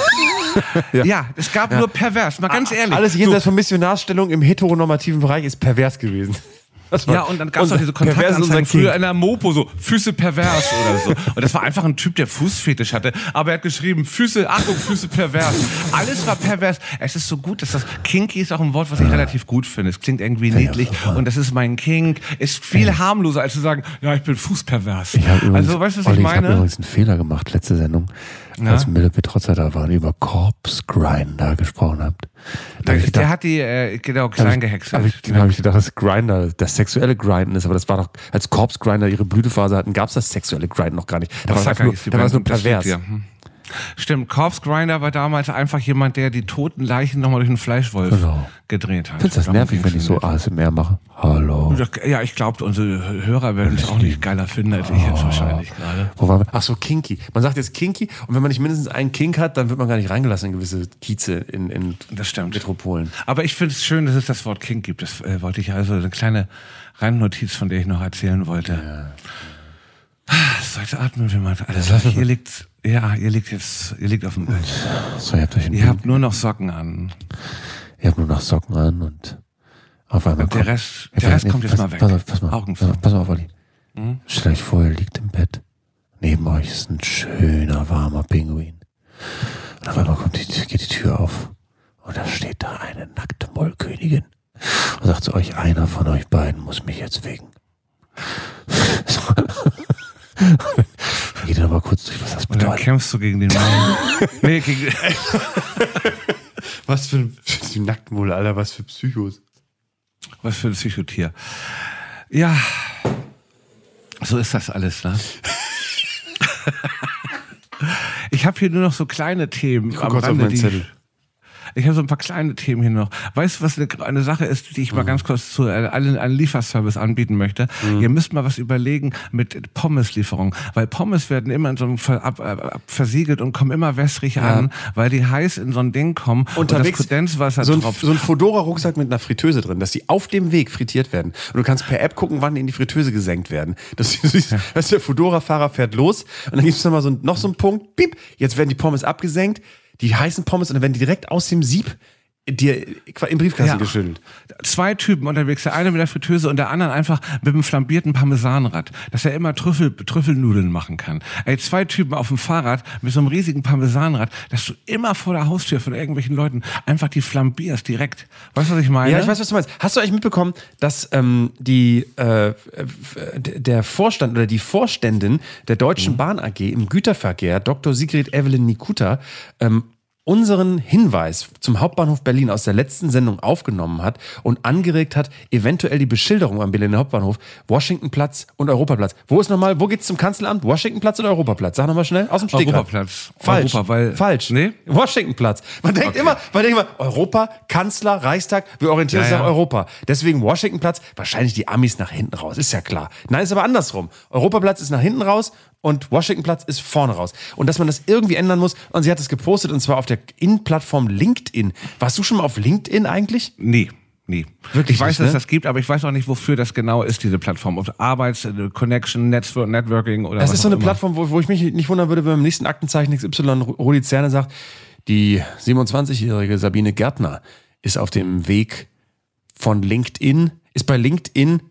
Es gab nur pervers. Mal ganz ehrlich. Alles jenseits von Missionarsstellung im heteronormativen Bereich ist pervers gewesen. Ja, und dann gab es auch diese Kontaktanzeigen früher in der Mopo, so Füße pervers oder so. Und das war einfach ein Typ, der Fußfetisch hatte. Aber er hat geschrieben, Füße pervers. Alles war pervers. Es ist so gut, dass das Kinky ist auch ein Wort, was ich relativ gut finde. Es klingt irgendwie niedlich und das ist mein Kink. Ist viel harmloser, als zu sagen, ja, ich bin fußpervers. Also, weißt du, was ich meine? Ich habe übrigens einen Fehler gemacht, letzte Sendung, als Mille Petrozza da waren, über Corpse Grinder gesprochen habt. Der hat die, klein gehäckselt. Habe ich gedacht, dass Grinder das sexuelle Grinden ist, aber das war doch, als Corpse Grinder ihre Blütephase hatten, gab es das sexuelle Grinden noch gar nicht. Da war es nur pervers. Stimmt, Corpse Grinder war damals einfach jemand, der die toten Leichen nochmal durch einen Fleischwolf gedreht hat. Findest du das nervig, wenn ich so ASMR mache? Hallo. Ja, ich glaube, unsere Hörer werden es auch nicht geiler finden, als ich jetzt wahrscheinlich gerade. Wo waren wir? Ach so, kinky. Man sagt jetzt kinky und wenn man nicht mindestens einen Kink hat, dann wird man gar nicht reingelassen in gewisse Kieze in das stimmt. Metropolen. Aber ich finde es schön, dass es das Wort Kink gibt. Das wollte ich also eine kleine Randnotiz, von der ich noch erzählen wollte. Ja. So, jetzt atmen wir mal. Also, ihr liegt auf dem Bett. So, ihr habt nur noch Socken an. Ihr habt nur noch Socken an und auf einmal und der Rest kommt jetzt mal weg. Pass mal auf, Olli. Stellt euch vor, ihr liegt im Bett. Neben euch ist ein schöner, warmer Pinguin. Und auf einmal geht die Tür auf. Und da steht da eine nackte Mollkönigin. Und sagt zu euch, einer von euch beiden muss mich jetzt wegen. Geh dir noch mal kurz durch, was das bedeutet. Und dann kämpfst du gegen den Mann. Nee, gegen... Was für die Nacktmulle, Alter, was für Psychos. Was für ein Psychotier. Ja, so ist das alles, ne? Ich habe hier nur noch so kleine Themen. Zettel. Ich habe so ein paar kleine Themen hier noch. Weißt du, was eine Sache ist, die ich mal ganz kurz zu einen Lieferservice anbieten möchte? Ihr müsst mal was überlegen mit Pommeslieferung, weil Pommes werden immer in so einem versiegelt und kommen immer wässrig an, weil die heiß in so ein Ding kommen unterwegs und das Kondenswasser so tropft. ein Fedora-Rucksack mit einer Fritteuse drin, dass die auf dem Weg frittiert werden. Und du kannst per App gucken, wann die in die Fritteuse gesenkt werden. Das heißt, der Fedora-Fahrer fährt los und dann gibt es noch so einen Punkt, piep, jetzt werden die Pommes abgesenkt, die heißen Pommes, und dann werden die direkt aus dem Sieb dir im Briefkasten geschüttelt. 2 Typen unterwegs, der eine mit der Fritteuse und der andere einfach mit einem flambierten Parmesanrad, dass er immer Trüffelnudeln machen kann. 2 Typen auf dem Fahrrad mit so einem riesigen Parmesanrad, dass du immer vor der Haustür von irgendwelchen Leuten einfach die flambierst direkt. Weißt du, was ich meine? Ja, ich weiß, was du meinst. Hast du eigentlich mitbekommen, dass der Vorstand oder die Vorständin der Deutschen Bahn AG im Güterverkehr, Dr. Sigrid Evelyn Nikuta, unseren Hinweis zum Hauptbahnhof Berlin aus der letzten Sendung aufgenommen hat und angeregt hat, eventuell die Beschilderung am Berliner Hauptbahnhof, Washingtonplatz und Europaplatz. Wo geht's zum Kanzleramt? Washingtonplatz oder Europaplatz? Sag nochmal schnell, aus dem Stegreif. Europaplatz. Falsch. Falsch. Nee? Washingtonplatz. Man denkt immer, Europa, Kanzler, Reichstag, wir orientieren uns nach Europa. Deswegen Washingtonplatz, wahrscheinlich die Amis nach hinten raus, ist ja klar. Nein, ist aber andersrum. Europaplatz ist nach hinten raus und Washingtonplatz ist vorne raus. Und dass man das irgendwie ändern muss, und sie hat es gepostet, und zwar auf der Plattform LinkedIn. Warst du schon mal auf LinkedIn eigentlich? Nee. Wirklich ich weiß, nicht, dass es das gibt, aber ich weiß auch nicht, wofür das genau ist, diese Plattform. Ob Connection, Networking oder was. Das ist so eine Plattform, wo ich mich nicht wundern würde, wenn beim nächsten Aktenzeichen XY Rudi Zerne sagt, die 27-jährige Sabine Gärtner ist auf dem Weg von LinkedIn, ist bei LinkedIn,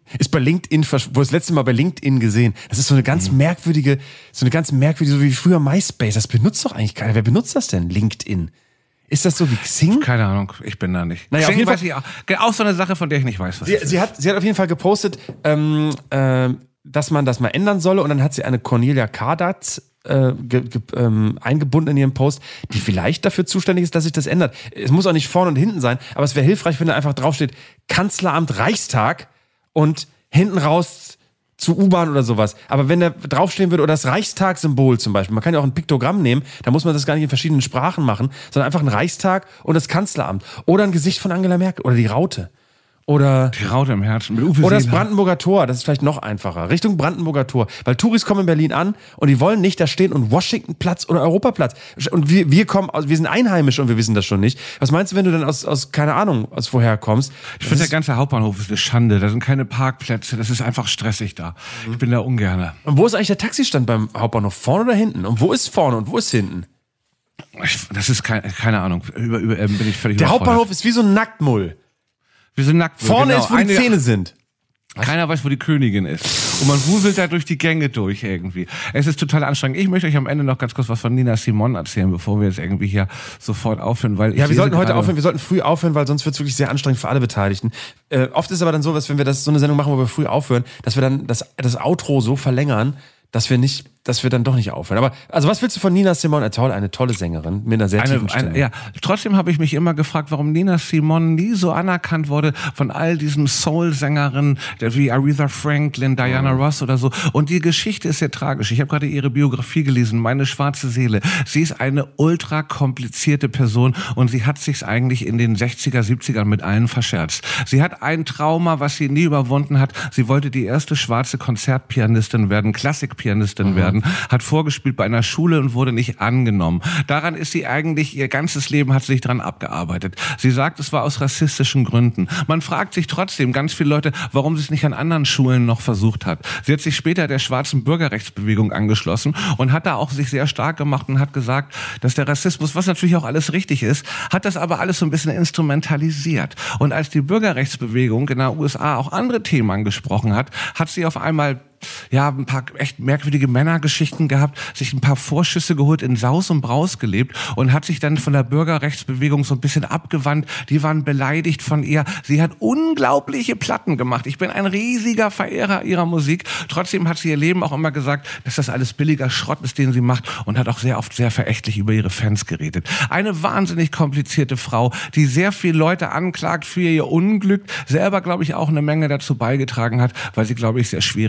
wo das letzte Mal bei LinkedIn gesehen. Das ist so eine ganz merkwürdige, so wie früher MySpace. Das benutzt doch eigentlich keiner. Wer benutzt das denn? LinkedIn. Ist das so wie Xing? Keine Ahnung, ich bin da nicht. Naja, Xing weiß ich auch so eine Sache, von der ich nicht weiß, was sie hat auf jeden Fall gepostet, dass man das mal ändern solle, und dann hat sie eine Cornelia Kardatz eingebunden in ihren Post, die vielleicht dafür zuständig ist, dass sich das ändert. Es muss auch nicht vorne und hinten sein, aber es wäre hilfreich, wenn da einfach draufsteht, Kanzleramt Reichstag und hinten raus zu U-Bahn oder sowas. Aber wenn da draufstehen würde, oder das Reichstag-Symbol zum Beispiel, man kann ja auch ein Piktogramm nehmen, da muss man das gar nicht in verschiedenen Sprachen machen, sondern einfach ein Reichstag und das Kanzleramt. Oder ein Gesicht von Angela Merkel oder die Raute. Oder die Raute im Herzen. Mit Uwe oder das Seeler. Brandenburger Tor, das ist vielleicht noch einfacher. Richtung Brandenburger Tor. Weil Touris kommen in Berlin an und die wollen nicht da stehen und Washingtonplatz oder Europaplatz. Und wir sind einheimisch und wir wissen das schon nicht. Was meinst du, wenn du dann aus keine Ahnung, aus woher kommst? Ich finde, der ganze Hauptbahnhof ist eine Schande. Da sind keine Parkplätze. Das ist einfach stressig da. Ich bin da ungerne. Und wo ist eigentlich der Taxistand beim Hauptbahnhof? Vorne oder hinten? Und wo ist vorne und wo ist hinten? Das ist keine Ahnung. Bin ich völlig Der Hauptbahnhof ist wie so ein Nacktmull. Wir sind nackt. Vorne ist, wo die Zähne sind. Keiner weiß, wo die Königin ist. Und man wuselt da durch die Gänge durch irgendwie. Es ist total anstrengend. Ich möchte euch am Ende noch ganz kurz was von Nina Simon erzählen, bevor wir jetzt irgendwie hier sofort aufhören. Weil wir sollten heute aufhören. Wir sollten früh aufhören, weil sonst wird es wirklich sehr anstrengend für alle Beteiligten. Oft ist es aber dann so, dass wenn wir so eine Sendung machen, wo wir früh aufhören, dass wir dann das Outro so verlängern, dass wir dann doch nicht aufhören. Aber also was willst du von Nina Simon? Eine tolle Sängerin mit einer sehr tiefen Stimme. Ja, trotzdem habe ich mich immer gefragt, warum Nina Simon nie so anerkannt wurde von all diesen Soul-Sängerinnen wie Aretha Franklin, Diana Ross oder so. Und die Geschichte ist sehr tragisch. Ich habe gerade ihre Biografie gelesen, Meine schwarze Seele. Sie ist eine ultra komplizierte Person und sie hat sich's eigentlich in den 60er, 70ern mit allen verscherzt. Sie hat ein Trauma, was sie nie überwunden hat. Sie wollte die erste schwarze Konzertpianistin werden, Klassikpianistin werden, hat vorgespielt bei einer Schule und wurde nicht angenommen. Daran ist sie eigentlich, ihr ganzes Leben hat sie sich dran abgearbeitet. Sie sagt, es war aus rassistischen Gründen. Man fragt sich trotzdem, ganz viele Leute, warum sie es nicht an anderen Schulen noch versucht hat. Sie hat sich später der schwarzen Bürgerrechtsbewegung angeschlossen und hat da auch sich sehr stark gemacht und hat gesagt, dass der Rassismus, was natürlich auch alles richtig ist, hat das aber alles so ein bisschen instrumentalisiert. Und als die Bürgerrechtsbewegung in den USA auch andere Themen angesprochen hat, hat sie auf einmal ein paar echt merkwürdige Männergeschichten gehabt, sich ein paar Vorschüsse geholt, in Saus und Braus gelebt und hat sich dann von der Bürgerrechtsbewegung so ein bisschen abgewandt. Die waren beleidigt von ihr. Sie hat unglaubliche Platten gemacht. Ich bin ein riesiger Verehrer ihrer Musik. Trotzdem hat sie ihr Leben auch immer gesagt, dass das alles billiger Schrott ist, den sie macht, und hat auch sehr oft sehr verächtlich über ihre Fans geredet. Eine wahnsinnig komplizierte Frau, die sehr viele Leute anklagt für ihr Unglück, selber, glaube ich, auch eine Menge dazu beigetragen hat, weil sie, glaube ich, sehr schwierig war.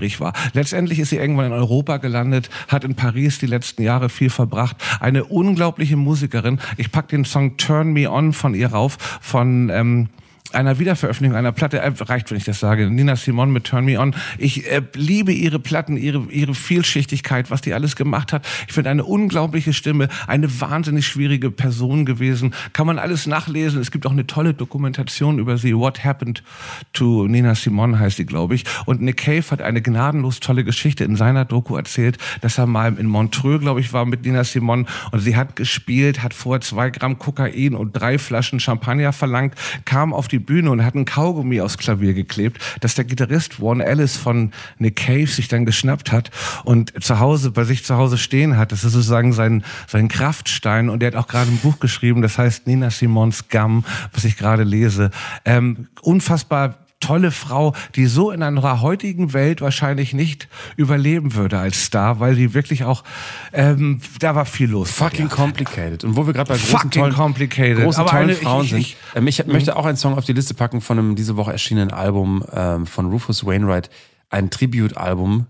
Letztendlich ist sie irgendwann in Europa gelandet, hat in Paris die letzten Jahre viel verbracht. Eine unglaubliche Musikerin. Ich pack den Song Turn Me On von ihr rauf, von einer Wiederveröffentlichung einer Platte, reicht, wenn ich das sage, Nina Simone mit Turn Me On. Ich liebe ihre Platten, ihre Vielschichtigkeit, was die alles gemacht hat. Ich finde eine unglaubliche Stimme, eine wahnsinnig schwierige Person gewesen. Kann man alles nachlesen. Es gibt auch eine tolle Dokumentation über sie. What Happened to Nina Simone heißt die, glaube ich. Und Nick Cave hat eine gnadenlos tolle Geschichte in seiner Doku erzählt, dass er mal in Montreux, glaube ich, war mit Nina Simone und sie hat gespielt, hat vorher 2 Gramm Kokain und 3 Flaschen Champagner verlangt, kam auf die Bühne und hat ein Kaugummi aufs Klavier geklebt, dass der Gitarrist Warren Ellis von Nick Cave sich dann geschnappt hat und bei sich zu Hause stehen hat. Das ist sozusagen sein Kraftstein und er hat auch gerade ein Buch geschrieben, das heißt Nina Simone's Gum, was ich gerade lese. Unfassbar tolle Frau, die so in einer heutigen Welt wahrscheinlich nicht überleben würde als Star, weil sie wirklich auch, da war viel los. Fucking complicated. Und wo wir gerade bei großen, tollen Frauen sind. Ich möchte auch einen Song auf die Liste packen von einem diese Woche erschienenen Album von Rufus Wainwright. Ein Tribute-Album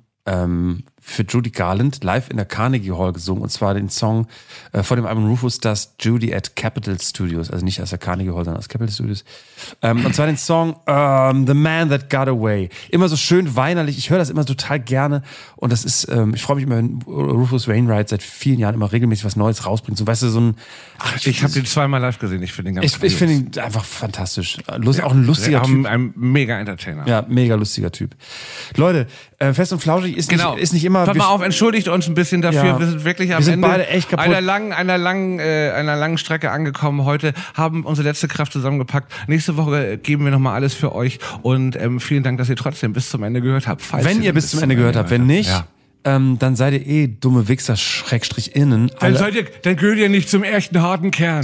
für Judy Garland, live in der Carnegie Hall gesungen. Und zwar den Song vor dem Album Rufus Does Judy at Capitol Studios. Also nicht aus der Carnegie Hall, sondern aus Capitol Studios. Und zwar den Song The Man That Got Away. Immer so schön weinerlich. Ich höre das immer total gerne. Und das ist, ich freue mich immer, wenn Rufus Wainwright seit vielen Jahren immer regelmäßig was Neues rausbringt. So, weißt du, so ein... ich habe den 2-mal live gesehen. Ich finde ihn ganz Ich finde ihn einfach fantastisch. Auch ein lustiger Typ. Ein mega Entertainer. Ja, mega lustiger Typ. Leute, Fest und Flauschig ist nicht immer... Pass mal auf, entschuldigt uns ein bisschen dafür. Ja. Wir sind wirklich am Ende beide echt kaputt. einer langen Strecke angekommen heute, haben unsere letzte Kraft zusammengepackt. Nächste Woche geben wir nochmal alles für euch und vielen Dank, dass ihr trotzdem bis zum Ende gehört habt. Wenn ihr bis zum Ende gehört habt, wenn nicht... Ja. Dann seid ihr dumme Wichser, /innen. Dann gehört ihr nicht zum echten harten Kern.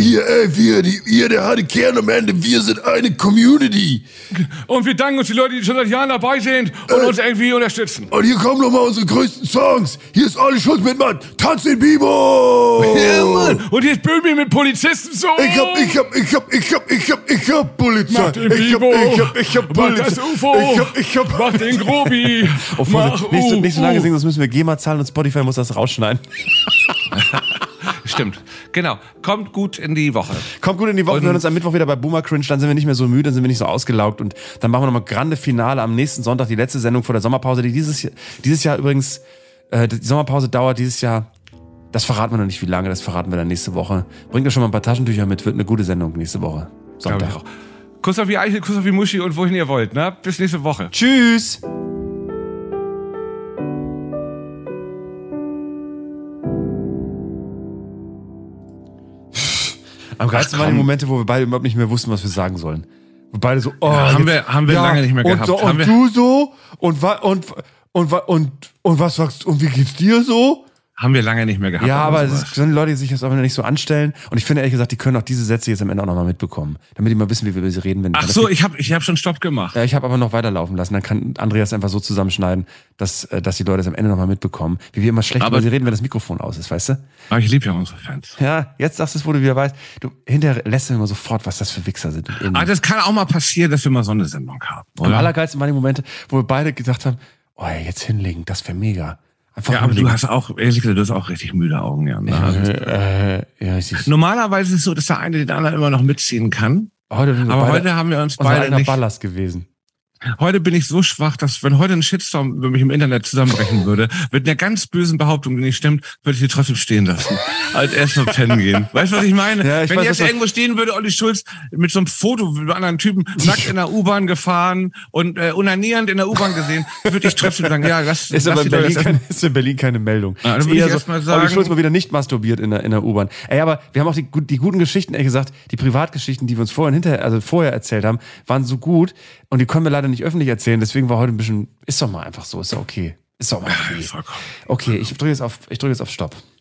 Ihr der harte Kern am Ende, wir sind eine Community. Und wir danken uns die Leute, die schon seit Jahren dabei sind und uns irgendwie unterstützen. Und hier kommen nochmal unsere größten Songs. Hier ist Olli Schulz mit Mann, Tanz den Bibo. Ja, Mann. Und hier ist Böhmi mit Polizisten so. Ich hab Polizei. Mach den Bibo. Ich hab Polizei. Mach das UFO. Mach den Grobi. Nicht so lange singen, sonst müssen wir GEMA zahlen und Spotify muss das rausschneiden. Stimmt. Genau. Kommt gut in die Woche. Wir hören uns am Mittwoch wieder bei Boomer Cringe, dann sind wir nicht mehr so müde, dann sind wir nicht so ausgelaugt und dann machen wir nochmal grande Finale am nächsten Sonntag, die letzte Sendung vor der Sommerpause, die dieses Jahr übrigens, die Sommerpause dauert dieses Jahr, das verraten wir noch nicht wie lange, das verraten wir dann nächste Woche. Bringt euch schon mal ein paar Taschentücher mit, wird eine gute Sendung nächste Woche. Sonntag. Kuss auf die Eichel, Kuss auf die Muschi und wohin ihr wollt, ne? Bis nächste Woche. Tschüss! Am geilsten waren die Momente, wo wir beide überhaupt nicht mehr wussten, was wir sagen sollen. Wir beide so, haben wir lange nicht mehr gehabt. Und du so? Und was sagst du? Und wie geht's dir so? Haben wir lange nicht mehr gehabt. Ja, aber es sind Leute, die sich das aber nicht so anstellen. Und ich finde ehrlich gesagt, die können auch diese Sätze jetzt am Ende auch nochmal mitbekommen. Damit die mal wissen, wie wir über sie reden. Ach so, ich hab schon Stopp gemacht. Ja, ich habe aber noch weiterlaufen lassen. Dann kann Andreas einfach so zusammenschneiden, dass die Leute es am Ende nochmal mitbekommen. Wie wir immer schlecht über sie reden, wenn das Mikrofon aus ist, weißt du? Aber ich liebe ja unsere Fans. Ja, jetzt sagst du es, wo du wieder weißt. Du hinterher lässt du immer sofort, was das für Wichser sind. Aber das kann auch mal passieren, dass wir mal so eine Sendung haben. Am allergeilsten waren die Momente, wo wir beide gedacht haben, oh, jetzt hinlegen, das wäre mega. Ja, aber du hast auch richtig müde Augen, ja. Normalerweise ist es so, dass der eine den anderen immer noch mitziehen kann. Heute haben wir uns beide nicht... Ballast gewesen. Heute bin ich so schwach, dass wenn heute ein Shitstorm über mich im Internet zusammenbrechen würde, mit einer ganz bösen Behauptung, die nicht stimmt, würde ich sie trotzdem stehen lassen. Halt erst mal pennen gehen. Weißt du, was ich meine? Ja, wenn jetzt irgendwo stehen würde, Olli Schulz mit so einem Foto mit einem anderen Typen nackt in der U-Bahn gefahren und unanierend in der U-Bahn gesehen, würde ich trotzdem sagen, ja, ist in Berlin keine Meldung. Ja, dann würde ich erst mal sagen, Olli Schulz mal wieder nicht masturbiert in der U-Bahn. Ey, aber wir haben auch die guten Geschichten, ehrlich gesagt, die Privatgeschichten, die wir uns vorher erzählt haben, waren so gut und die können wir leider nicht öffentlich erzählen, deswegen war heute ein bisschen, ist doch mal einfach so, ist doch okay. Ist doch mal okay. Okay, ich drücke jetzt auf Stopp.